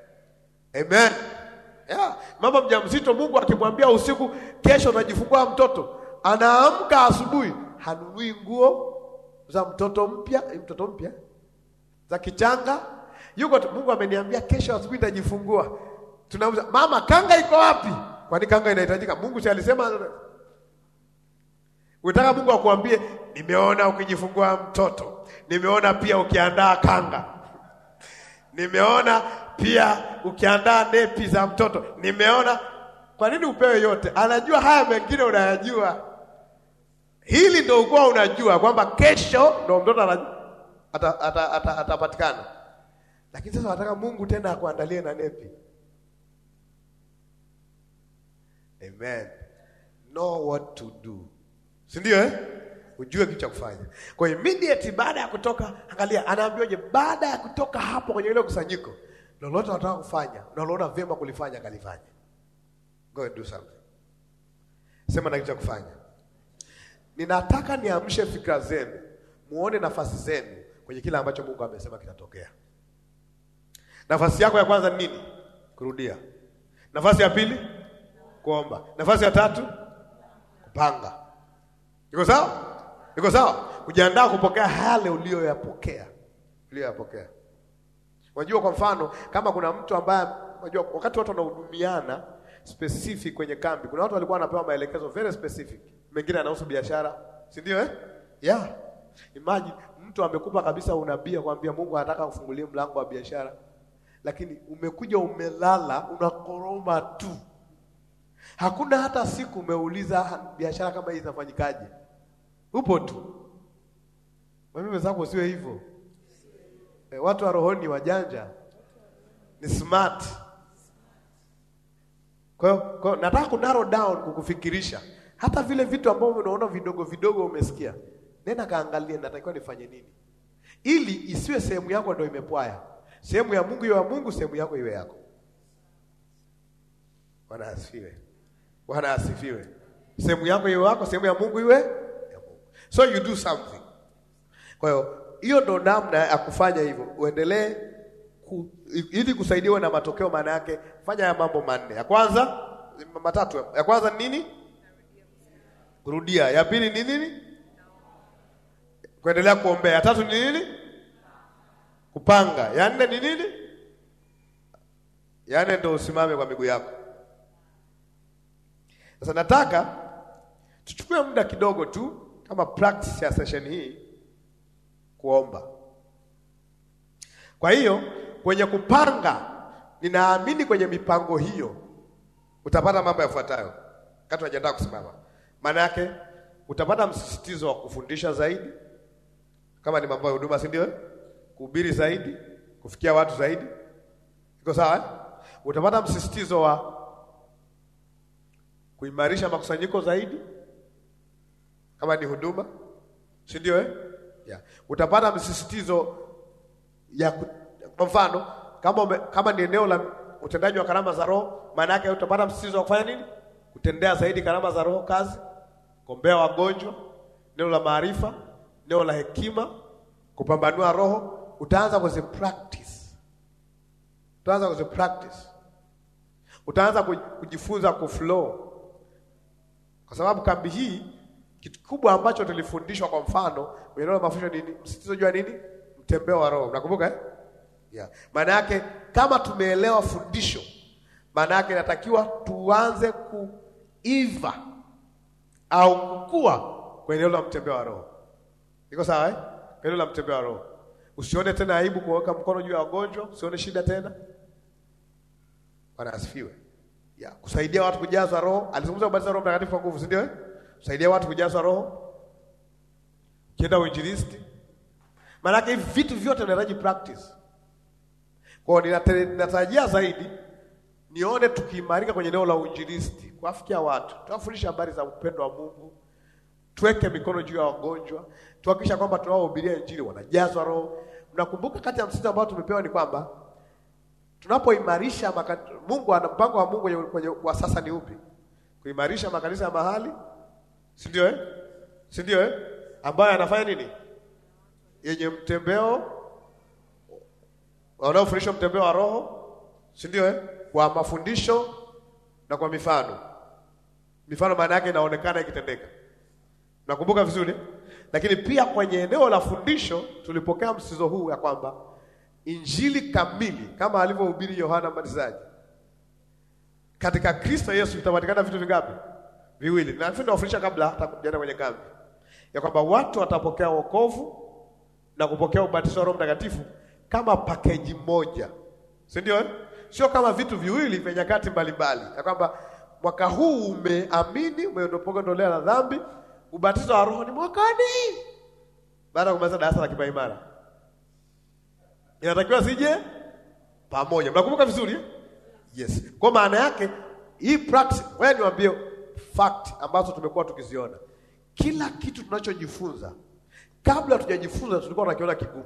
Mama mjamzito Mungu akimwambia usiku kesho unajifungua mtoto, anaamka asubuhi, hanunui nguo za mtoto mpya za kichanga. Mungu ameniambia kesho asubuhi nitajifungua. Tunauza, mama kanga iko wapi? Kwani kanga inahitajika? Mungu si alisema? Unataka Mungu akuambie nimeona ukijifungua mtoto, nimeona pia ukiandaa kanga, nimeona pia ukiandaa nepi za mtoto, nimeona. Kwa nini upewe yote? Anajua haya mengine unayajua. Hili ndio ukua unajua kwamba kesho ndio mtoto atapatikana. Lakini sasa nataka Mungu tena akuandalie na nepi. Amen. Know what to do. Si ndio Ujue kitu cha kufanya. Kwa immediately baada ya kutoka, angalia anaambiwaje baada ya kutoka hapo kwenye ile kusanyiko, lolote unataka kufanya, unaona vyema kulifanya, kalifanya. Go and do something. Sema na kitu cha kufanya. Ninataka niamshe fikra zenu, muone nafasi zenu kwenye kila ambacho Mungu amesema kitatokea. Nafasi yako ya kwanza ni nini? Kurudia. Nafasi ya pili? Kuomba. Nafasi ya tatu? Kupanga. Iko sawa? Kujiandaa kupokea yale uliyoyapokea. Unajua kwa mfano, kama kuna mtu ambaye unajua wakati watu wanahudumiana, specific kwenye kambi. Kuna watu walikuwa wanapewa maelekezo very specific. Mengine anahusu biashara, si ndio Yeah. Imagine mtu amekupa kabisa unabii kwambia Mungu anataka kufungulia mlango wa biashara. Lakini umekuja umelala unakoroma tu. Hakuna hata siku umeuliza biashara kama hii inafanyikaje. Upo tu. Mimi wenzangu usiwe hivyo. Watu wa rohoni wajanja. Ni smart. Kwa hiyo nataka ku narrow down kukufikirisha. Hata vile vitu ambavyo unaona vidogo vidogo umesikia. Nenda kaangalia natakiwa nifanye nini. Ili isiwe sehemu yako ndio imepwaya. Sehemu ya Mungu iwe ya Mungu, sehemu yako iwe yako. Bwana asifiwe. Bwana asifiwe. Sehemu yako iwe yako, sehemu ya Mungu iwe ya Mungu. So you do something. Kwa hiyo ndo namna ya kufanya hivyo. Uendelee ili kusaidiwa na matokeo, maana yake fanya ya mambo manne. Ya kwanza, matatu. Ya kwanza ni nini? Kurudia. Ya pili ni nini? Kuendelea kuombea. Ya tatu ni nini? Kupanga. Ya nne ni nini? Ya nne ndio usimame kwa miguu yako. Sasa nataka tuchukue muda kidogo tu kama practice ya session hii kuomba. Kwa hiyo kwenye kupanga, ninaamini kwenye mipango hiyo utapata mambo yafuatayo. Wakati unajiandaa kusimama. Maana yake utapata msisitizo wa kufundisha zaidi. Kama ni mambo ya huduma, si ndio? Kuhubiri zaidi, kufikia watu zaidi. Iko sawa? Utapata msisitizo wa kuimarisha makusanyiko zaidi. Kama ni huduma, si ndio Yeah. Utapata msisitizo ya kwa mfano kama ni eneo la utendaji wa karama za Roho, maana yake utapata msisitizo wa kufanya nini? Kutendea zaidi karama za Roho kazi, kuombea wagonjwa, neno la maarifa, neno la hekima, kupambanua roho. Utaanza kuzi practice. Utaanza kujifunza kuflow. Kwa sababu kambi hii kitu kubwa ambacho tulifundishwa, kwa mfano kwenye neno la mafundisho nini? Msisitizo jua nini? Mtembeo wa Roho. Unakumbuka Yeah. Maana yake kama tumeelewa fundisho, maana yake inatakiwa tuanze kuiva au kukua kwenye neno la mtembeo wa Roho. Iko sawa Neno la mtembeo wa Roho. Usione tena aibu kuweka mkono juu ya wagonjwa, usione shida tena. Bwana asifiwe. Yeah, kusaidia watu kujazwa Roho. Alizungumza ubatizo wa Roho Mtakatifu kwa nguvu, si ndio Kusaidia watu kujazwa Roho. Kienda uinjilisti. Maana yake hivi vitu vyote vinahitaji practice. Kwa hiyo ninatarajia zaidi nione tukiimarika kwenye eneo la uinjilisti, kuwafikia watu. Tuwafundisha habari za upendo wa Mungu. Tuweke mikono juu ya wagonjwa. Tuhakikisha kwamba tunawahubiria injili wanajazwa Roho. Mnakumbuka kati ya msisitizo ambao tumepewa ni kwamba tunapoimarisha Mungu ana mpango wa Mungu kwenye kwa sasa ni upi? Kuimarisha makanisa ya mahali. Si ndio Si ndio ambayo anafanya nini? Yenye mtembeo wanaofundisha mtembeo wa Roho. Si ndio Kwa mafundisho na kwa mifano. Mifano maana yake inaonekana ikitendeka. Nakumbuka vizuri? Lakini pia kwenye eneo la fundisho tulipokea msisitizo huu ya kwamba injili kamili kama alivyohubiri Yohana Mbatizaji. Katika Kristo Yesu vitapatikana vitu vingapi? Viwili. Na tunafundisha kabla hata kuja kwenye kambi. Ya kwamba watu watapokea wokovu na kupokea ubatizo wa Roho Mtakatifu kama package moja. Si ndio Sio kama vitu viwili vya nyakati mbalimbali. Ya kwamba mwaka huu umeamini, umeondolea na dhambi, ubatizo wa Roho ni mwakani. Baada ya kumaliza darasa la kipaimara. Inatakiwa sije pamoja. Mnakumbuka vizuri? Yes. Kwa maana yake hii practice, wewe niwaambie fact ambazo tumekuwa tukiziona. Kila kitu tunachojifunza, kabla tujajifunza tulikuwa tunakiona kigumu.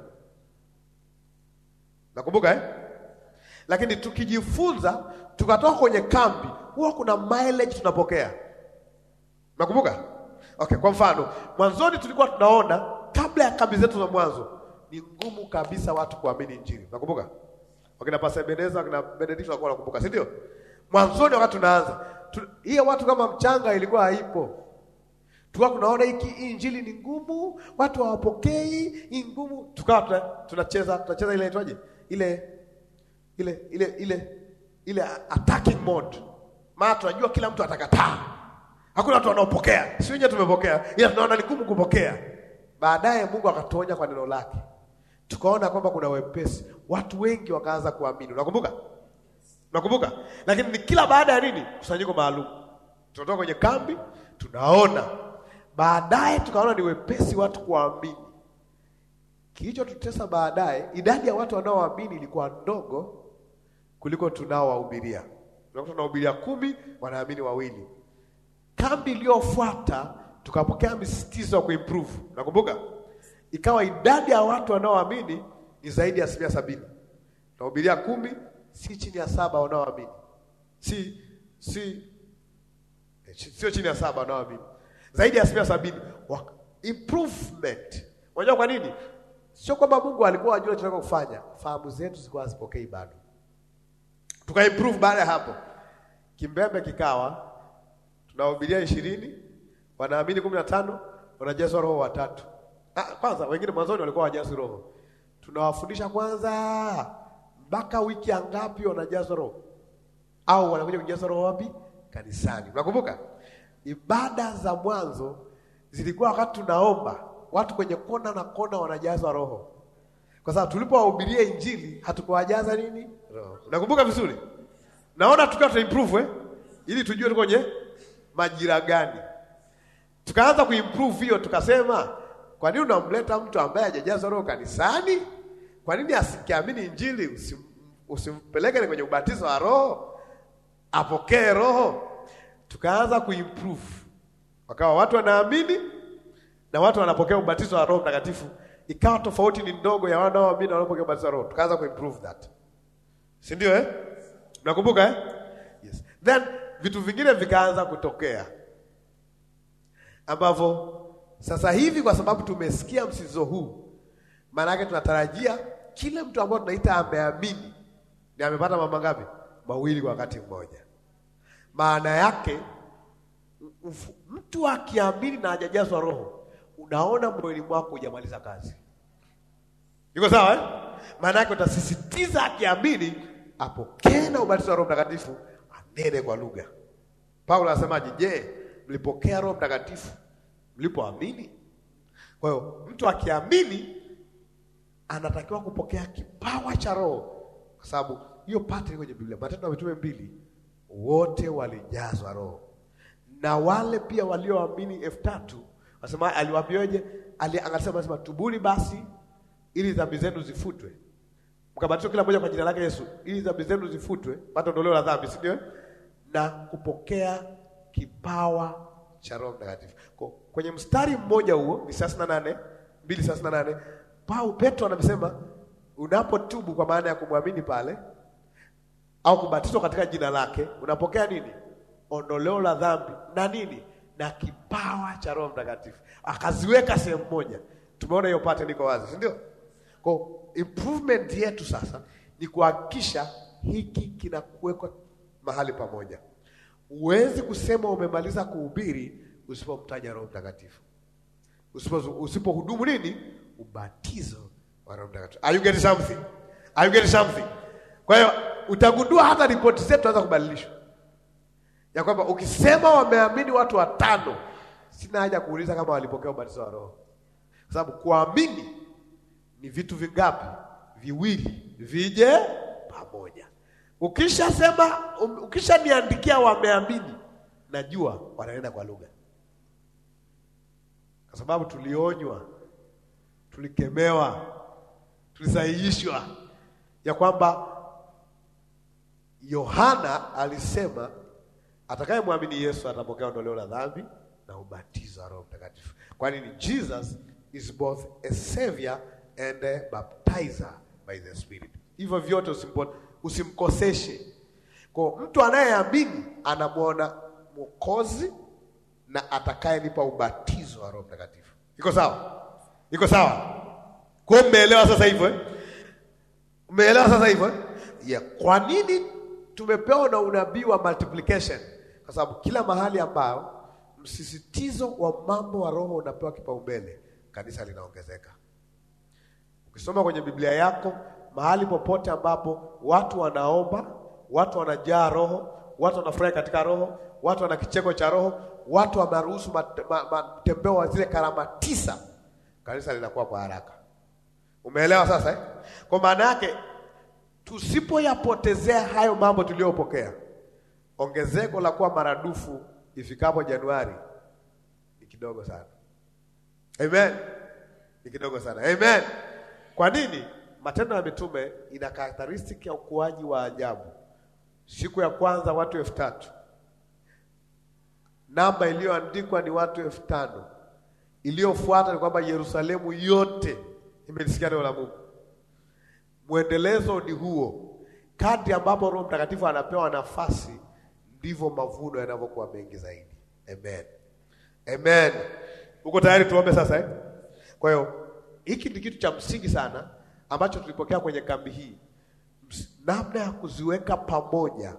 Nakumbuka Lakini tukijifunza tukatoka kwenye kambi, huwa kuna mileage tunapokea. Nakumbuka? Okay, kwa mfano, mwanzoni tulikuwa tunaona kabla ya kambi zetu za mwanzo ni ngumu kabisa watu kuamini injili. Nakumbuka? Wakina Pastor Beneza, wakina Benedict walikuwa wanakumbuka, si ndio? Mwanzoni wakati tunaanza, hiyo watu kama mchanga ilikuwa haipo. Tulikuwa tunaona hiki injili ni ngumu, watu hawapokei, ni ngumu. Tukawa tunacheza ile inaitwaje? Ile attacking mode. Maana tunajua kila mtu atakataa. Hakuna watu wanaopokea. Si wenyewe tumepokea, ila tunaona ni ngumu kupokea. Baadaye Mungu akatuonya kwa neno lake. Tukaona kwamba kuna wepesi. Watu wengi wakaanza kuamini. Unakumbuka? Unakumbuka? Lakini ni kila baada ya nini? Kusanyiko maalum. Tunatoka kwenye kambi, tunaona. Baadaye tukaona ni wepesi watu kuamini. Kilichotutesa baadaye, idadi ya watu wanaoamini ilikuwa ndogo kuliko tunaowahubiria. Tunakuta tunahubiria 10, wanaamini 2. Kambi iliyofuata tukapokea msisitizo wa kuimprove. Nakumbuka? Ikawa idadi ya watu wanaoamini ni zaidi ya 70. Tunahubiria 10, si chini ya 7 wanaoamini. Sio chini ya 7 wanaoamini. Zaidi ya 70. Improvement. Unajua kwa nini? Sio kwamba Mungu alikuwa anajua tunataka kufanya. Fahamu zetu zilikuwa hazipokei bado. Tukaimprove baada ya hapo. Kimbembe kikawa tunahubiria 20, wanaamini 15, wanajazwa roho 3. Kwanza wengine mwanzoni walikuwa hawajazwi roho. Tunawafundisha kwanza mpaka wiki ngapi wanajazwa roho? Au wanakuja kujazwa roho wapi? Kanisani. Unakumbuka? Ibada za mwanzo zilikuwa wakati tunaomba, watu kwenye kona na kona wanajazwa roho. Kwa sababu tulipowahubiria injili hatukuwajaza nini? Roho. Unakumbuka vizuri? Naona tukiwa tuimprove ili tujue tuko kwenye majira gani. Tukaanza kuimprove hiyo, tukasema kwa nini unamleta mtu ambaye hajajazwa roho kanisani? Kwa nini asikiamini injili usimpeleke kwenye ubatizo wa roho? Apokee roho. Tukaanza kuimprove. Wakawa watu wanaamini na watu wanapokea ubatizo wa Roho Mtakatifu. Ikawa tofauti ni ndogo ya wanaoamini na wanapokea ubatizo wa roho. Tukaanza kuimprove that. Si ndio Unakumbuka Yes. Then vitu vingine vikaanza kutokea. Ambavyo sasa hivi kwa sababu tumesikia msizo huu, maana yake tunatarajia kile mtu ambaye tunaita ameamini ni amepata mambo ngapi? 2 kwa wakati mmoja. Maana yake mtu akiamini na hajajazwa roho, unaona moyoni mwako hujamaliza kazi. Iko sawa Maana yake utasisitiza akiamini apokee na ubatizo wa Roho Mtakatifu, anene kwa lugha. Paulo anasemaje? Je, mlipokea Roho Mtakatifu mlipoamini? Kwa hiyo mtu akiamini anatakiwa kupokea kipawa cha Roho, kwa sababu hiyo pati kwenye Biblia. Matendo ya Mitume 2, wote walijazwa roho. Na wale pia walioamini 3000, wasema aliwaambieje? Anasema tubuni basi ili dhambi zenu zifutwe. Mkabatizwe kila mmoja kwa jina lake Yesu ili dhambi zenu zifutwe, pata ondoleo la dhambi, si ndio? Na kupokea kipawa cha Roho Mtakatifu. Kwenye mstari mmoja huo ni 38, 2:38, Petro anasema unapotubu kwa maana ya kumwamini pale au kubatizwa katika jina lake, unapokea nini? Ondoleo la dhambi na nini? Na kipawa cha Roho Mtakatifu. Akaziweka sehemu moja. Tumeona hiyo pattern iko wazi, si ndio? Kwa improvement yetu sasa ni kuhakikisha hiki kinakuwekwa mahali pamoja. Huwezi kusema umemaliza kuhubiri usipomtaja Roho Mtakatifu. Usipohudumu nini? Ubatizo wa Roho Mtakatifu. Are you getting something? Are you getting something? Kwa hiyo utagundua hata ripoti zetu zaanza kubadilishwa. Ya kwamba ukisema wameamini watu 5, sina haja kuuliza kama walipokea ubatizo wa Roho. Kwa sababu kuamini ni vitu vingapi? 2 vije pamoja. Ukishaniandikia wameamini, najua wanaenda kwa lugha. Kwa sababu tulionywa, tulikemewa, tulisahihishwa ya kwamba Yohana alisema atakayemwamini Yesu atapokea ondoleo la dhambi na ubatizo wa Roho Mtakatifu. Kwa nini? Jesus is both a savior and a baptizer by the Spirit. Hivyo vyote usimkoseshe. Kwa mtu anayeamini anamuona Mwokozi na atakayenipa ubatizo wa Roho Mtakatifu. Iko sawa? Iko sawa? Kwa umeelewa sasa hivyo? Umeelewa sasa hivyo? Kwa nini tumepewa na unabii wa multiplication? Kwa sababu kila mahali ambao msisitizo wa mambo wa roho unapewa kipaumbele, kanisa linaongezeka. Ukisoma kwenye Biblia yako, mahali popote ambapo watu wanaomba, watu wanajaa roho, watu wanafurahi katika roho, watu wana kicheko cha roho, watu wameruhusu matembeo wa zile karama 9, kanisa linakuwa kwa haraka. Umeelewa sasa eh? Kwa maana yake tusipoyapotezea hayo mambo tuliyopokea, ongezeko la kuwa maradufu ifikapo Januari ni kidogo sana. Amen. Ni kidogo sana. Amen. Kwa nini? Matendo ya Mitume ina characteristic ya ukuaji wa ajabu. Siku ya kwanza watu 3,000. Namba iliyoandikwa ni watu 5,000. Iliyofuata ni kwamba Yerusalemu yote imelisikia neno la Mungu. Muendelezo ni huo. Kadri ambapo Roho Mtakatifu anapewa nafasi, ndivyo mavuno yanavyokuwa mengi zaidi. Amen. Amen. Uko tayari tuombe sasa eh? Kwa hiyo hiki ni kitu cha msingi sana ambacho tulipokea kwenye kambi hii. Namna ya kuziweka pamoja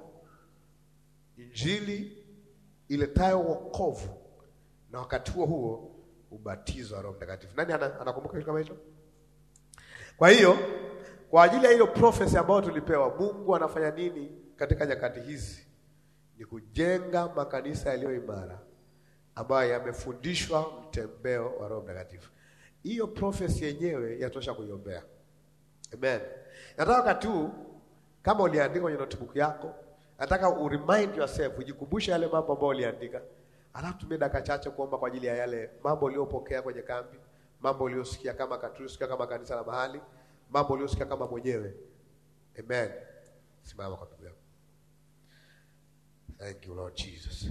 Injili iletayo wokovu na wakati huo ubatizo wa Roho Mtakatifu. Nani anakumbuka kitu kama hicho? Kwa hiyo kwa ajili ya hiyo prophecy ambayo tulipewa, Mungu anafanya nini katika nyakati hizi? Ni kujenga makanisa yaliyo imara ambayo yamefundishwa mtembeo wa Roho Mtakatifu. Hiyo prophecy yenyewe yatosha kuiombea. Amen. Nataka wakati huu kama uliandika kwenye notebook yako, nataka remind yourself, ujikumbushe yale mambo ambayo uliandika. Alafu tumie dakika chache kuomba kwa ajili ya yale mambo uliyopokea kwenye kambi, mambo uliyosikia kama Katoliki, kama kanisa la mahali, mambo uliyosikia kama mwenyewe. Amen. Simama kwa Biblia. Thank you Lord Jesus.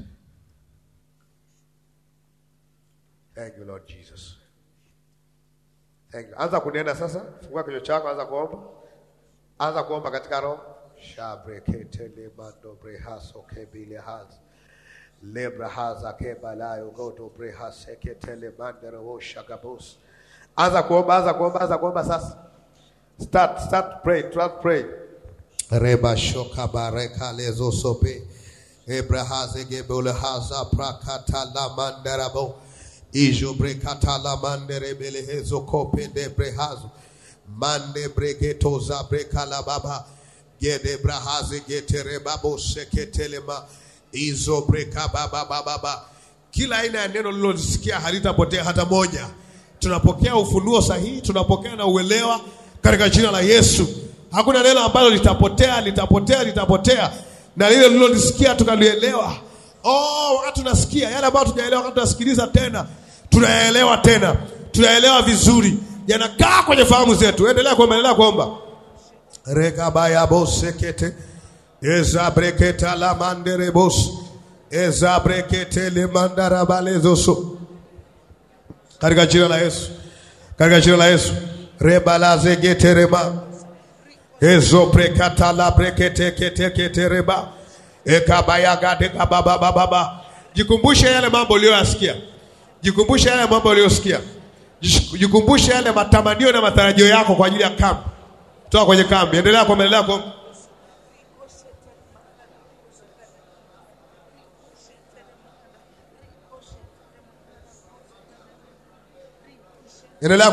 Thank you Lord Jesus. Thank you. Anza kunena sasa. Fungua kinywa chako, anza kuomba. Anza kuomba katika roho. Shabreketele mando brehaso kebile haz. Lebra haza kebalayo goto brehase ketele mandero shagabos. Anza kuomba, anza kuomba, anza kuomba sasa. Start pray. Reba shoka bareka lezo sope. Ebrahaze gebole haza prakata la mandarabo. Ijo brekata la mandere belehezo kope de brehazo. Mande bregeto za brekala baba. Gede brahaze getere babo seketelema. Izo breka baba. Kila aina ya neno lilosikia halitapotea hata moja. Tunapokea ufunuo sahihi, tunapokea na uelewa katika jina la Yesu. Hakuna neno ambalo litapotea. Na lile lilolisikia tukalielewa. Wakati tunasikia yale ambayo tunaelewa, wakati tunasikiliza tena, tunaelewa vizuri. Yanakaa kwenye fahamu zetu. Endelea kuomba. Rekabaya bosekete. Eza breketa la mandere bos. Eza brekete le mandara balezoso. Katika jina la Yesu. Rebalaze geterema. Ezo brekata la brekete ketereba. Ekabaya gadeka baba. Jikumbushe yale mambo uliyosikia. Jikumbushe yale matamanio na matarajio yako kwa ajili ya kambi. Toka kwenye kambi. Endelea kwa. Endelea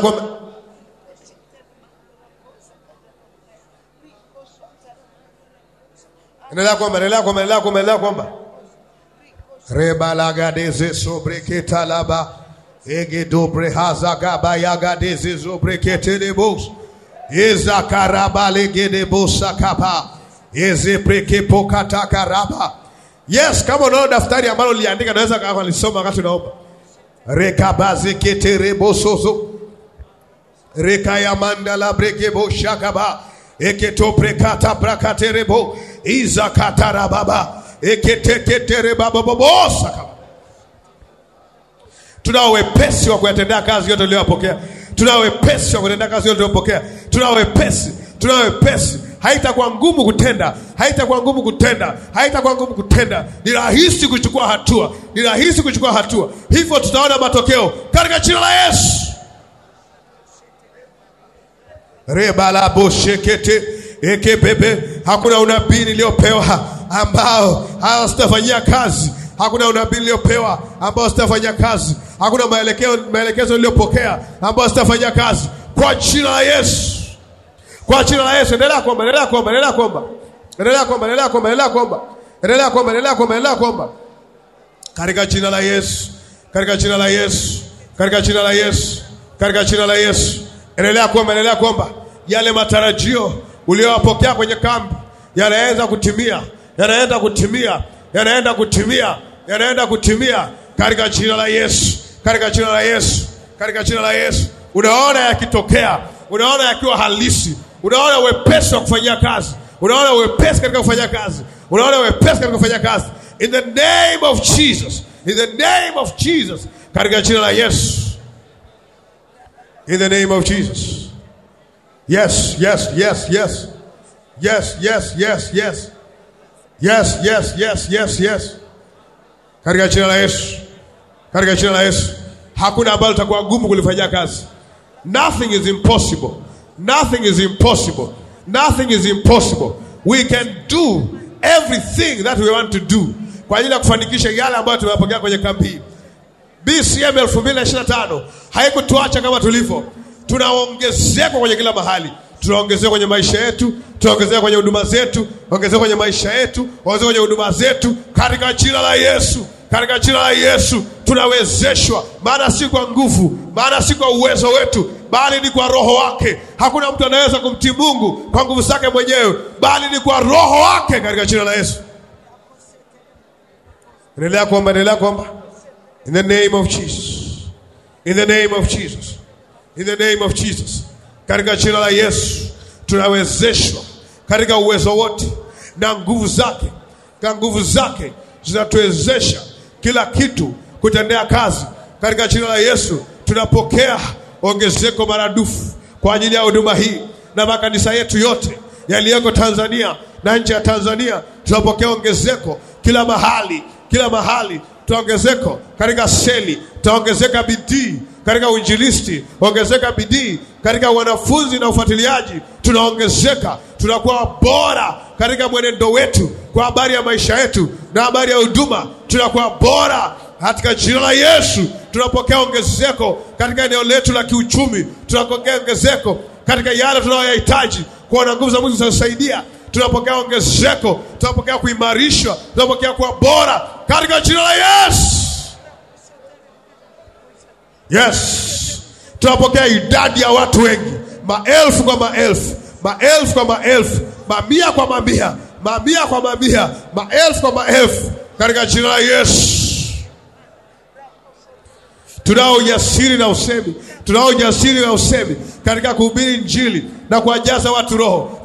kwamba Rebalagadeze sobreketa laba. Ege dobre hazagaba yagadeze sobrekete lebos. Eza karabale gede bosa kapa. Eze preke pokata karaba. Yes, kama unao daftari ambalo liandika naweza kama lisoma wakati unaomba. Rekabaze ketere bosozo. Rekaya mandala breke boshakaba. Eketo prekata prakaterebo. Iza katara baba. Eketeketere baba bobosa kaba. Tunao wepesi wa kuyatendea kazi yote uliyopokea. Tunao wepesi. Haitakuwa ngumu kutenda. Ni rahisi kuchukua hatua. Hivyo tutaona matokeo katika jina la Yesu. Rebala boshekete ekebebe. Hakuna unabii niliopewa ambao hawastafanyia kazi. Hakuna maelekezo niliyopokea ambao sitafanyia kazi kwa jina la Yesu. Endelea kuomba. Endelea kuomba. Katika jina la Yesu. Katika jina la Yesu. Katika jina la Yesu. Katika jina la Yesu. Endelea kuomba. Yale matarajio uliyopokea kwenye kambi yanaanza kutimia. Yanaenda kutimia katika jina la Yesu. Katika jina la Yesu. Katika jina la Yesu. Unaona yakitokea, unaona yakiwa halisi, unaona wepesi wa kufanyia kazi, unaona wepesi katika kufanya kazi, in the name of Jesus. In the name of Jesus. Katika jina la Yesu. In the name of Jesus. Yes. Katika jina la Yesu. Katika jina la Yesu. Hakuna ambalo litakuwa gumu kulifanyia kazi. Nothing is impossible. We can do everything that we want to do kwa ajili ya kufanikisha yale ambayo tumeyapokea kwenye kambi hii. BCM 2025 haikutuacha kama tulivyo. Tunaongezeka kwenye kila mahali. Tunaongezeka kwenye maisha yetu, tunaongezeka kwenye huduma zetu, ongezeka kwenye maisha yetu, ongezeka kwenye huduma zetu katika jina la Yesu. Katika jina la Yesu tunawezeshwa, maana si kwa nguvu, maana si kwa uwezo wetu, bali ni kwa Roho wake. Hakuna mtu anaweza kumtii Mungu kwa nguvu zake mwenyewe, bali ni kwa Roho wake katika jina la Yesu. Endelea kuomba. In the name of Jesus. In the name of Jesus. In the name of Jesus. Katika jina la Yesu tunawezeshwa katika uwezo wote na nguvu zake. Kwa nguvu zake zinatuwezesha kila kitu kutendea kazi. Katika jina la Yesu tunapokea ongezeko maradufu kwa ajili ya huduma hii na makanisa yetu yote yaliyoko Tanzania na nje ya Tanzania. Tunapokea ongezeko kila mahali, tuongezeko katika seli, tuongezeka bidii katika uinjilisti, ongezeka bidii katika wanafunzi na ufuatiliaji. Tunaongezeka, tunakuwa bora katika mwenendo wetu kwa habari ya maisha yetu na habari ya huduma. Tunakuwa bora katika jina la Yesu. Tunapokea ongezeko katika eneo letu la kiuchumi. Tunapokea ongezeko katika yale tunayohitaji kwa nguvu za Mungu zinasaidia. Tunapokea ongezeko, tunapokea kuimarishwa, tunapokea kuwa bora katika jina la Yesu. Yes. Tunapokea idadi ya watu wengi, maelfu kwa maelfu, mamia kwa mamia, maelfu kwa maelfu katika jina la Yesu. Tunao ujasiri na usemi katika kuhubiri Injili na kuwajaza watu Roho,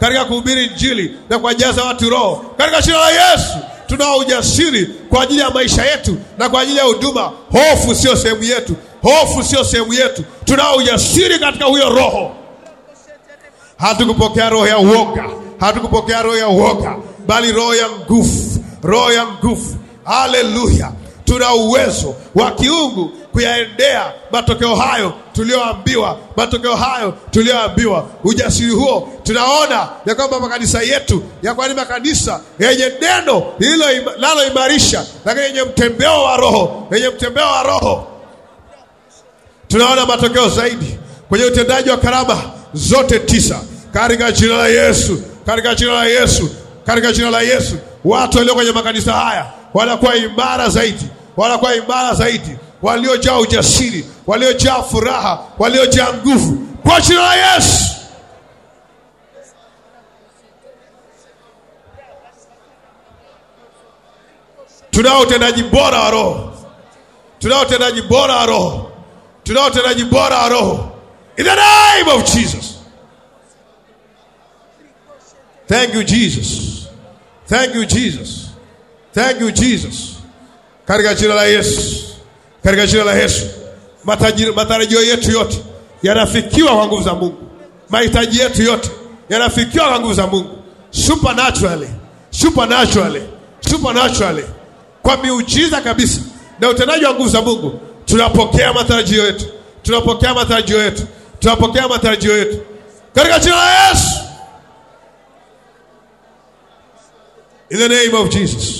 katika jina la Yesu. Tunao ujasiri kwa ajili ya maisha yetu na kwa ajili ya huduma. Hofu sio sehemu yetu. Tunao ujasiri katika huyo Roho. Hatukupokea roho ya uoga, bali roho ya nguvu. Haleluya. Tuna uwezo wa kiungu kuyaendea matokeo hayo tulioambiwa. Ujasiri huo tunaona ya kwamba makanisa yetu yakuwa ni makanisa yenye neno linaloimarisha, lakini yenye mtembeo wa Roho. Tunaona matokeo zaidi kwenye utendaji wa karama zote 9 katika jina la Yesu. Watu walio kwenye makanisa haya wanakuwa imara zaidi, waliojaa ujasiri, waliojaa furaha, waliojaa nguvu kwa jina la Yesu. Tunao utendaji bora wa Roho. In the name of Jesus. Thank you Jesus. Katika jina la Yesu. Matarajio yetu yote yanafikiwa kwa nguvu za Mungu. Mahitaji yetu yote yanafikiwa kwa nguvu za Mungu. Supernaturally. Kwa miujiza kabisa na utendaji wa nguvu za Mungu. Tunapokea matarajio yetu. Katika jina la Yesu. In the name of Jesus.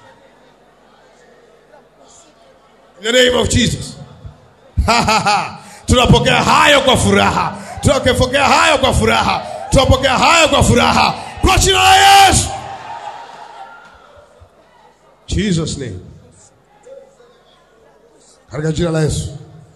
Tunapokea hayo kwa furaha. Kwa jina la Yesu. Jesus name. Katika jina la Yesu.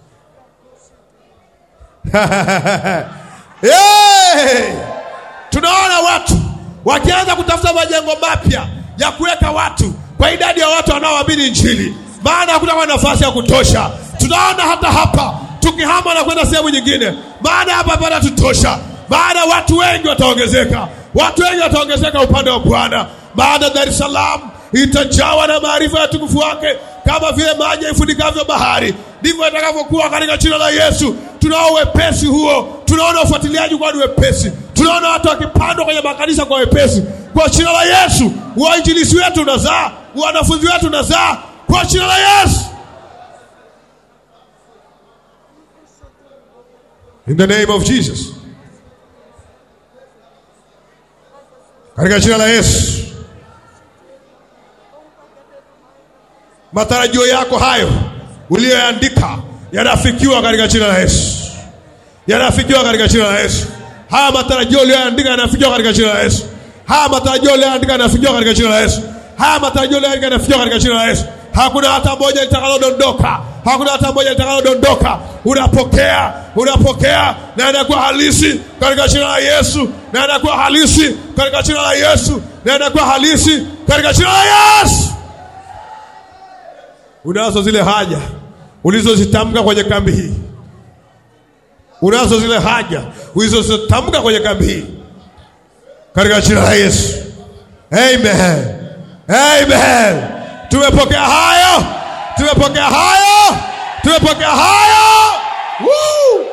Hey! Tunaona watu wakianza kutafuta majengo mapya ya kuweka watu kwa idadi ya watu wanaoamini Injili, maana hakuna nafasi ya kutosha. Tunaona hata hapa tukihama na kwenda sehemu nyingine, maana hapa pana tutosha. Maana watu wengi wataongezeka. Watu wengi wataongezeka upande wa Bwana. Maana Dar es Salaam itajawa na maarifa ya utukufu wake kama vile maji yafunikavyo bahari. Ndivyo itakavyokuwa katika jina la Yesu. Tunao wepesi huo. Tunaona ufuatiliaji kwa wepesi. Tunaona watu wakipandwa kwenye makanisa kwa wepesi. Kwa jina la Yesu, wainjilisti wetu unazaa, wanafunzi wetu unazaa kwa jina la Yesu. In the name of Jesus. Katika jina la Yesu. Matarajio yako hayo uliyoandika yanafikiwa katika jina la Yesu. Yanafikiwa katika jina la Yesu. Haya matarajio uliyoandika yanafikiwa katika jina la Yesu. Haya matarajio uliyoandika yanafikiwa katika jina la Yesu. Haya matarajio uliyoandika yanafikiwa katika jina la Yesu. Hakuna hata moja litakalodondoka. Hakuna hata moja litakalodondoka. Unapokea na inakuwa halisi katika jina la Yesu. Na inakuwa halisi katika jina la Yesu. Na inakuwa halisi katika jina la Yesu. Unazo zile haja ulizozitamka kwenye kambi hii. Unazo zile haja ulizozitamka kwenye kambi hii katika jina la Yesu. Amen. Amen. Tumepokea hayo. Tumepokea hayo. Tumepokea hayo. Woo!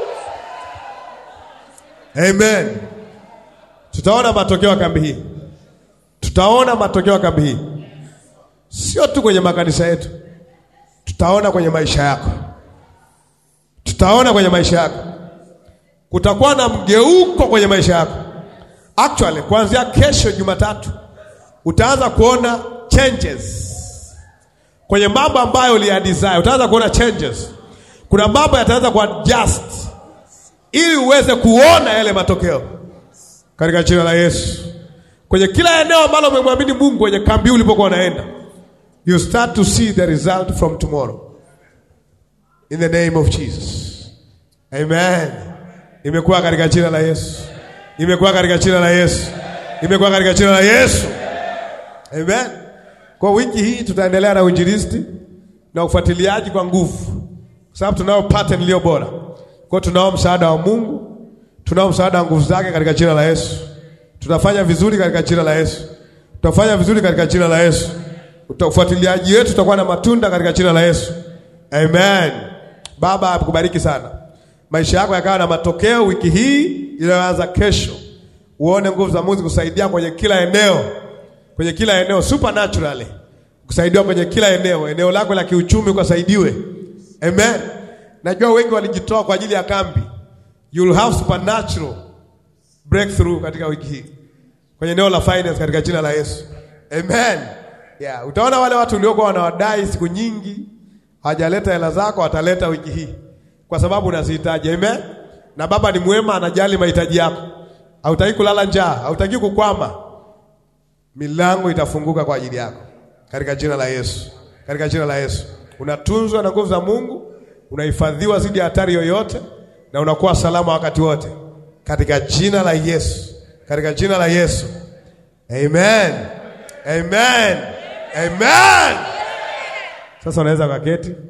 Amen. Tutaona matokeo ya kambi hii. Tutaona matokeo ya kambi hii. Sio tu kwenye makanisa yetu. Tutaona kwenye maisha yako. Tutaona kwenye maisha yako. Kutakuwa na mgeuko kwenye maisha yako. Actually, kuanzia kesho Jumatatu utaanza kuona changes kwenye mambo ambayo uliyadesire. Utaanza kuona changes. Kuna mambo yataanza kuadjust ili uweze kuona yale matokeo katika jina la Yesu. Kwenye kila eneo ambalo umemwamini Mungu kwenye kambi ulipokuwa unaenda, you start to see the result from tomorrow. In the name of Jesus. Amen. Imekuwa katika jina la Yesu. Imekuwa katika jina la Yesu. Imekuwa katika jina la Yesu. Amen. Kwa wiki hii tutaendelea na uinjilisti na ufuatiliaji kwa nguvu. Kwa sababu tunao pattern iliyo bora. Kwa tunao msaada wa Mungu, tunao msaada wa nguvu zake katika jina la Yesu. Tutafanya vizuri katika jina la Yesu. Tutafanya vizuri katika jina la Yesu. Ufuatiliaji wetu tutakuwa na matunda katika jina la Yesu. Amen. Baba akubariki sana. Maisha yako yakawa na matokeo wiki hii inayoanza kesho. Uone nguvu za Mungu kusaidia kwenye kila eneo. Kwenye kila eneo supernaturally. Kusaidia kwenye kila eneo. Eneo lako la kiuchumi ukasaidiwe. Amen. Najua wengi walijitoa kwa ajili ya kambi. You'll have supernatural breakthrough katika wiki hii. Kwenye eneo la finance katika jina la Yesu. Amen. Yeah, utaona wale watu waliokuwa wanawadai siku nyingi hawajaleta hela zako wataleta wiki hii. Kwa sababu unazihitaji. Amen. Na Baba ni mwema, anajali mahitaji yako. Hautaki kulala njaa, hautaki kukwama. Milango itafunguka kwa ajili yako katika jina la Yesu. Katika jina la Yesu. Unatunzwa na nguvu za Mungu, unahifadhiwa dhidi ya hatari yoyote na unakuwa salama wakati wote. Katika jina la Yesu. Katika jina la Yesu. Amen. Amen. Amen. Sasa unaweza kuketi.